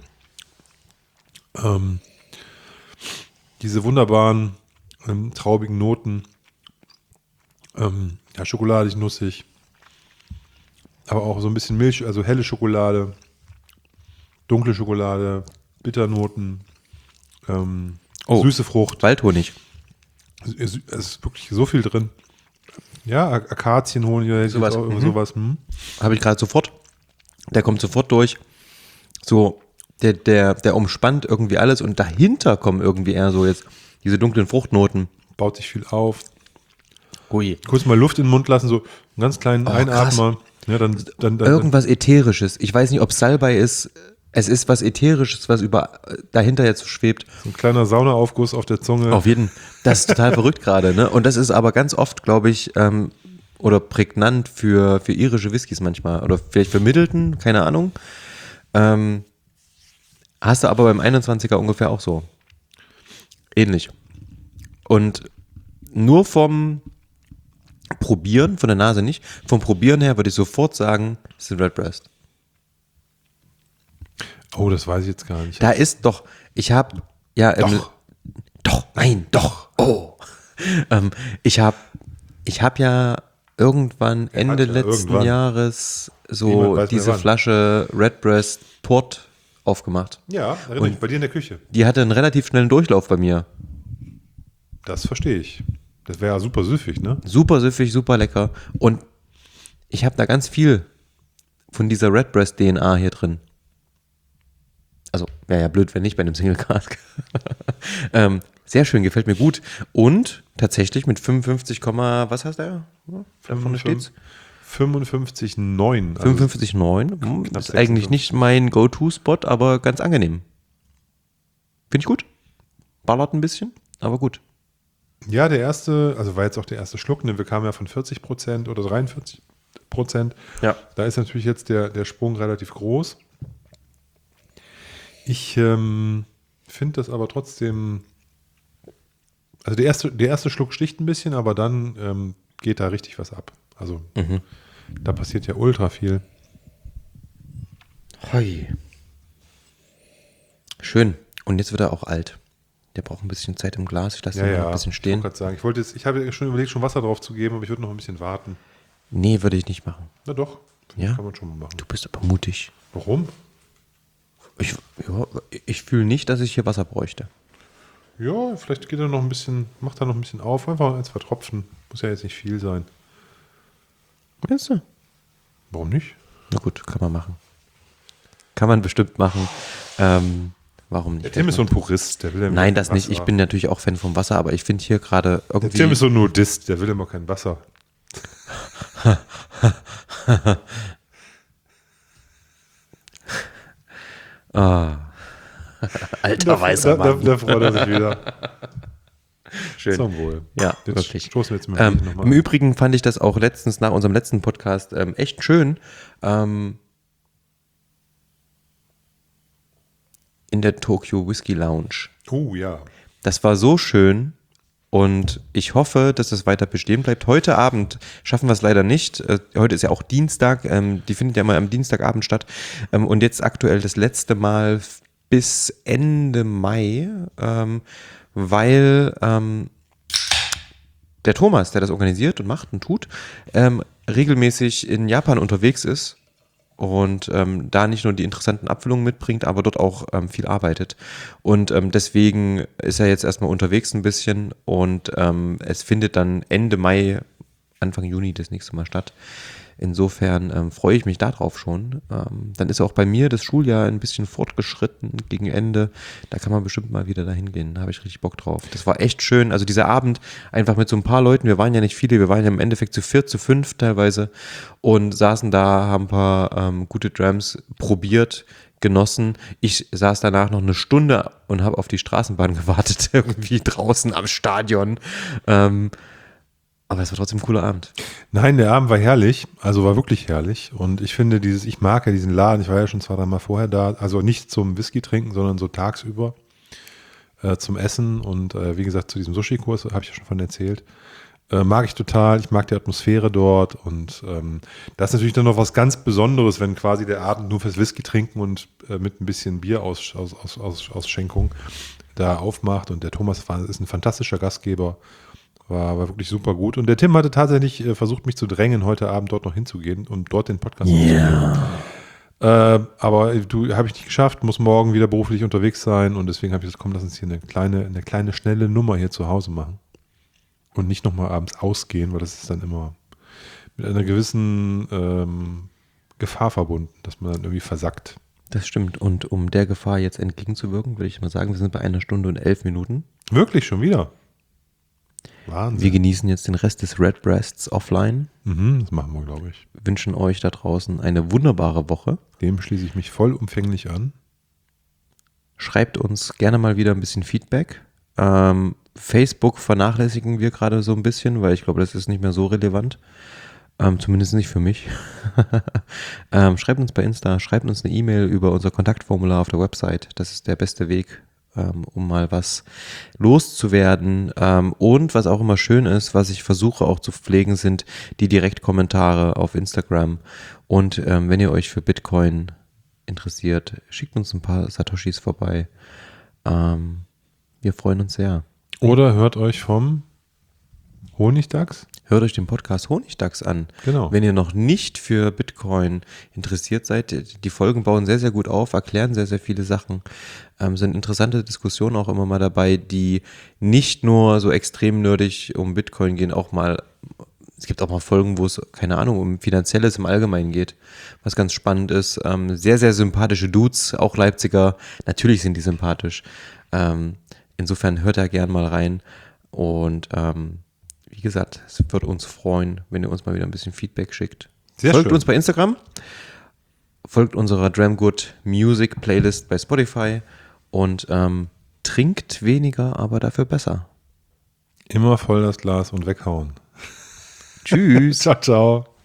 Ähm, diese wunderbaren ähm, traubigen Noten. Ähm, ja, schokoladig, nussig. Aber auch so ein bisschen Milch, also helle Schokolade, dunkle Schokolade, Bitternoten, ähm, Oh. süße Frucht. Waldhonig. Es ist wirklich so viel drin. Ja, Ak- Akazienhonig oder Sowas, auch mhm. sowas. Hm. Habe ich gerade sofort. Der kommt sofort durch. So, der, der, der umspannt irgendwie alles und dahinter kommen irgendwie eher so jetzt diese dunklen Fruchtnoten. Baut sich viel auf. Ui. Kurz mal Luft in den Mund lassen, so einen ganz kleinen Oh, Einatmer. Ja, dann, dann, dann, dann, Irgendwas Ätherisches. Ich weiß nicht, ob es Salbei ist. Es ist was Ätherisches, was über dahinter jetzt schwebt. so ein kleiner Saunaaufguss auf der Zunge. Auf jeden. Das ist total verrückt gerade, ne? Und das ist aber ganz oft, glaube ich, ähm, oder prägnant für, für irische Whiskys manchmal. Oder vielleicht für Middleton, keine Ahnung. Ähm, hast du aber beim einundzwanziger ungefähr auch so. Ähnlich. Und nur vom Probieren, von der Nase nicht, vom Probieren her würde ich sofort sagen, es ist ein Redbreast. Oh, das weiß ich jetzt gar nicht. Da ist doch, ich habe, ja, ähm, Doch. doch, nein, doch, oh. ähm, ich habe, ich habe ja irgendwann Ende ja letzten irgendwann. Jahres Niemand so weiß mehr diese wann. Flasche Redbreast Port aufgemacht. Ja, erinnere mich, bei dir in der Küche. Die hatte einen relativ schnellen Durchlauf bei mir. Das verstehe ich. Das wäre ja super süffig, ne? Super süffig, super lecker. Und ich habe da ganz viel von dieser Redbreast D N A hier drin. Also, wäre ja blöd, wenn nicht bei einem Single Cask. ähm, sehr schön, gefällt mir gut. Und tatsächlich mit fünfundfünfzig, was heißt der? Da vorne steht's. fünfundfünfzig Komma neun. Also fünfundfünfzig Komma neun. Hm, knapp ist eigentlich sechsundfünfzig. nicht mein Go-To-Spot, aber ganz angenehm. Finde ich gut. Ballert ein bisschen, aber gut. Ja, der erste, also war jetzt auch der erste Schluck, ne? Wir kamen ja von vierzig Prozent oder dreiundvierzig Prozent. Ja. Da ist natürlich jetzt der, der Sprung relativ groß. Ich ähm, finde das aber trotzdem, also der erste, der erste Schluck sticht ein bisschen, aber dann ähm, geht da richtig was ab. Also Mhm. da passiert ja ultra viel. Hoi. Schön. Und jetzt wird er auch alt. Der braucht ein bisschen Zeit im Glas. Ich lasse Ja, ihn noch ja, ein bisschen ich stehen. wollte gerade sagen, ich wollte jetzt, ich habe ja schon überlegt, schon Wasser drauf zu geben, aber ich würde noch ein bisschen warten. Nee, würde ich nicht machen. Na doch, Ja? kann man schon mal machen. Du bist aber mutig. Warum? Ich, ja, ich fühle nicht, dass ich hier Wasser bräuchte. Ja, vielleicht geht er noch ein bisschen, macht er noch ein bisschen auf, einfach ein, zwei Tropfen. Muss ja jetzt nicht viel sein. Weißt du? Warum nicht? Na gut, kann man machen. Kann man bestimmt machen. Ähm, warum nicht? Der Tim ist so ein Purist, der will ja Nein, kein das nicht. Ich Wasser. bin natürlich auch Fan vom Wasser, aber ich finde hier gerade Der irgendwie. Tim ist so ein Nudist, der will immer kein Wasser. Ah. Alter Da, weißer da, da, Mann. da freut er sich wieder. Schön. Zum Wohl. Ja, jetzt wirklich. Stoßen wir jetzt mal Ähm, nochmal Im an. Übrigen fand ich das auch letztens nach unserem letzten Podcast ähm, echt schön. Ähm, in der Tokyo Whisky Lounge. Oh ja. Das war so schön und ich hoffe, dass es weiter bestehen bleibt. Heute Abend schaffen wir es leider nicht. Äh, heute ist ja auch Dienstag. Ähm, die findet ja mal am Dienstagabend statt. Ähm, und jetzt aktuell das letzte Mal f- bis Ende Mai, ähm, weil ähm, der Thomas, der das organisiert und macht und tut, ähm, regelmäßig in Japan unterwegs ist und ähm, da nicht nur die interessanten Abfüllungen mitbringt, aber dort auch ähm, viel arbeitet. Und ähm, deswegen ist er jetzt erstmal unterwegs ein bisschen und ähm, es findet dann Ende Mai, Anfang Juni das nächste Mal statt. Insofern ähm, freue ich mich darauf schon. Ähm, dann ist auch bei mir das Schuljahr ein bisschen fortgeschritten gegen Ende. Da kann man bestimmt mal wieder dahin gehen. Da habe ich richtig Bock drauf. Das war echt schön. Also dieser Abend einfach mit so ein paar Leuten. Wir waren ja nicht viele. Wir waren ja im Endeffekt zu vier, zu fünf teilweise und saßen da, haben ein paar ähm, gute Drams probiert, genossen. Ich saß danach noch eine Stunde und habe auf die Straßenbahn gewartet, irgendwie draußen am Stadion. Ähm, aber es war trotzdem ein cooler Abend. Nein, der Abend war herrlich, also war wirklich herrlich. Und ich finde dieses, ich mag ja diesen Laden, ich war ja schon zwei, drei Mal vorher da, also nicht zum Whisky trinken, sondern so tagsüber äh, zum Essen. Und äh, wie gesagt, zu diesem Sushi-Kurs, habe ich ja schon von erzählt. Äh, mag ich total, ich mag die Atmosphäre dort. Und ähm, das ist natürlich dann noch was ganz Besonderes, wenn quasi der Abend nur fürs Whisky trinken und äh, mit ein bisschen Bier aus, aus, aus, aus, Ausschenkung da aufmacht. Und der Thomas war, ist ein fantastischer Gastgeber. War, war wirklich super gut. Und der Tim hatte tatsächlich äh, versucht, mich zu drängen, heute Abend dort noch hinzugehen und dort den Podcast aufzunehmen. Äh, aber du habe ich nicht geschafft, muss morgen wieder beruflich unterwegs sein und deswegen habe ich gesagt, komm, lass uns hier eine kleine, eine kleine, schnelle Nummer hier zu Hause machen. Und nicht nochmal abends ausgehen, weil das ist dann immer mit einer gewissen ähm, Gefahr verbunden, dass man dann irgendwie versackt. Das stimmt. Und um der Gefahr jetzt entgegenzuwirken, würde ich mal sagen, wir sind bei einer Stunde und elf Minuten. Wirklich schon wieder? Wahnsinn. Wir genießen jetzt den Rest des Redbreasts offline. Mhm, das machen wir, glaube ich. Wünschen euch da draußen eine wunderbare Woche. Dem schließe ich mich vollumfänglich an. Schreibt uns gerne mal wieder ein bisschen Feedback. Ähm, Facebook vernachlässigen wir gerade so ein bisschen, weil ich glaube, das ist nicht mehr so relevant. Ähm, zumindest nicht für mich. ähm, schreibt uns bei Insta, schreibt uns eine E-Mail über unser Kontaktformular auf der Website. Das ist der beste Weg, ähm, um mal was loszuwerden. Ähm, und was auch immer schön ist, was ich versuche auch zu pflegen, sind die Direktkommentare auf Instagram. Und ähm, wenn ihr euch für Bitcoin interessiert, schickt uns ein paar Satoshis vorbei. Ähm, wir freuen uns sehr. Oder hört euch vom Honigdachs? Hört euch den Podcast Honigdachs an. Genau. Wenn ihr noch nicht für Bitcoin interessiert seid, die Folgen bauen sehr, sehr gut auf, erklären sehr, sehr viele Sachen. Ähm, sind interessante Diskussionen auch immer mal dabei, die nicht nur so extrem nerdig um Bitcoin gehen, auch mal, es gibt auch mal Folgen, wo es, keine Ahnung, um Finanzielles im Allgemeinen geht, was ganz spannend ist. Ähm, sehr, sehr sympathische Dudes, auch Leipziger, natürlich sind die sympathisch. Ähm, insofern hört da gern mal rein und ähm, wie gesagt, es würde uns freuen, wenn ihr uns mal wieder ein bisschen Feedback schickt. Sehr Folgt schön. uns bei Instagram, folgt unserer Dramgood Music Playlist bei Spotify und ähm, trinkt weniger, aber dafür besser. Immer voll das Glas und weghauen. Tschüss. Ciao, ciao.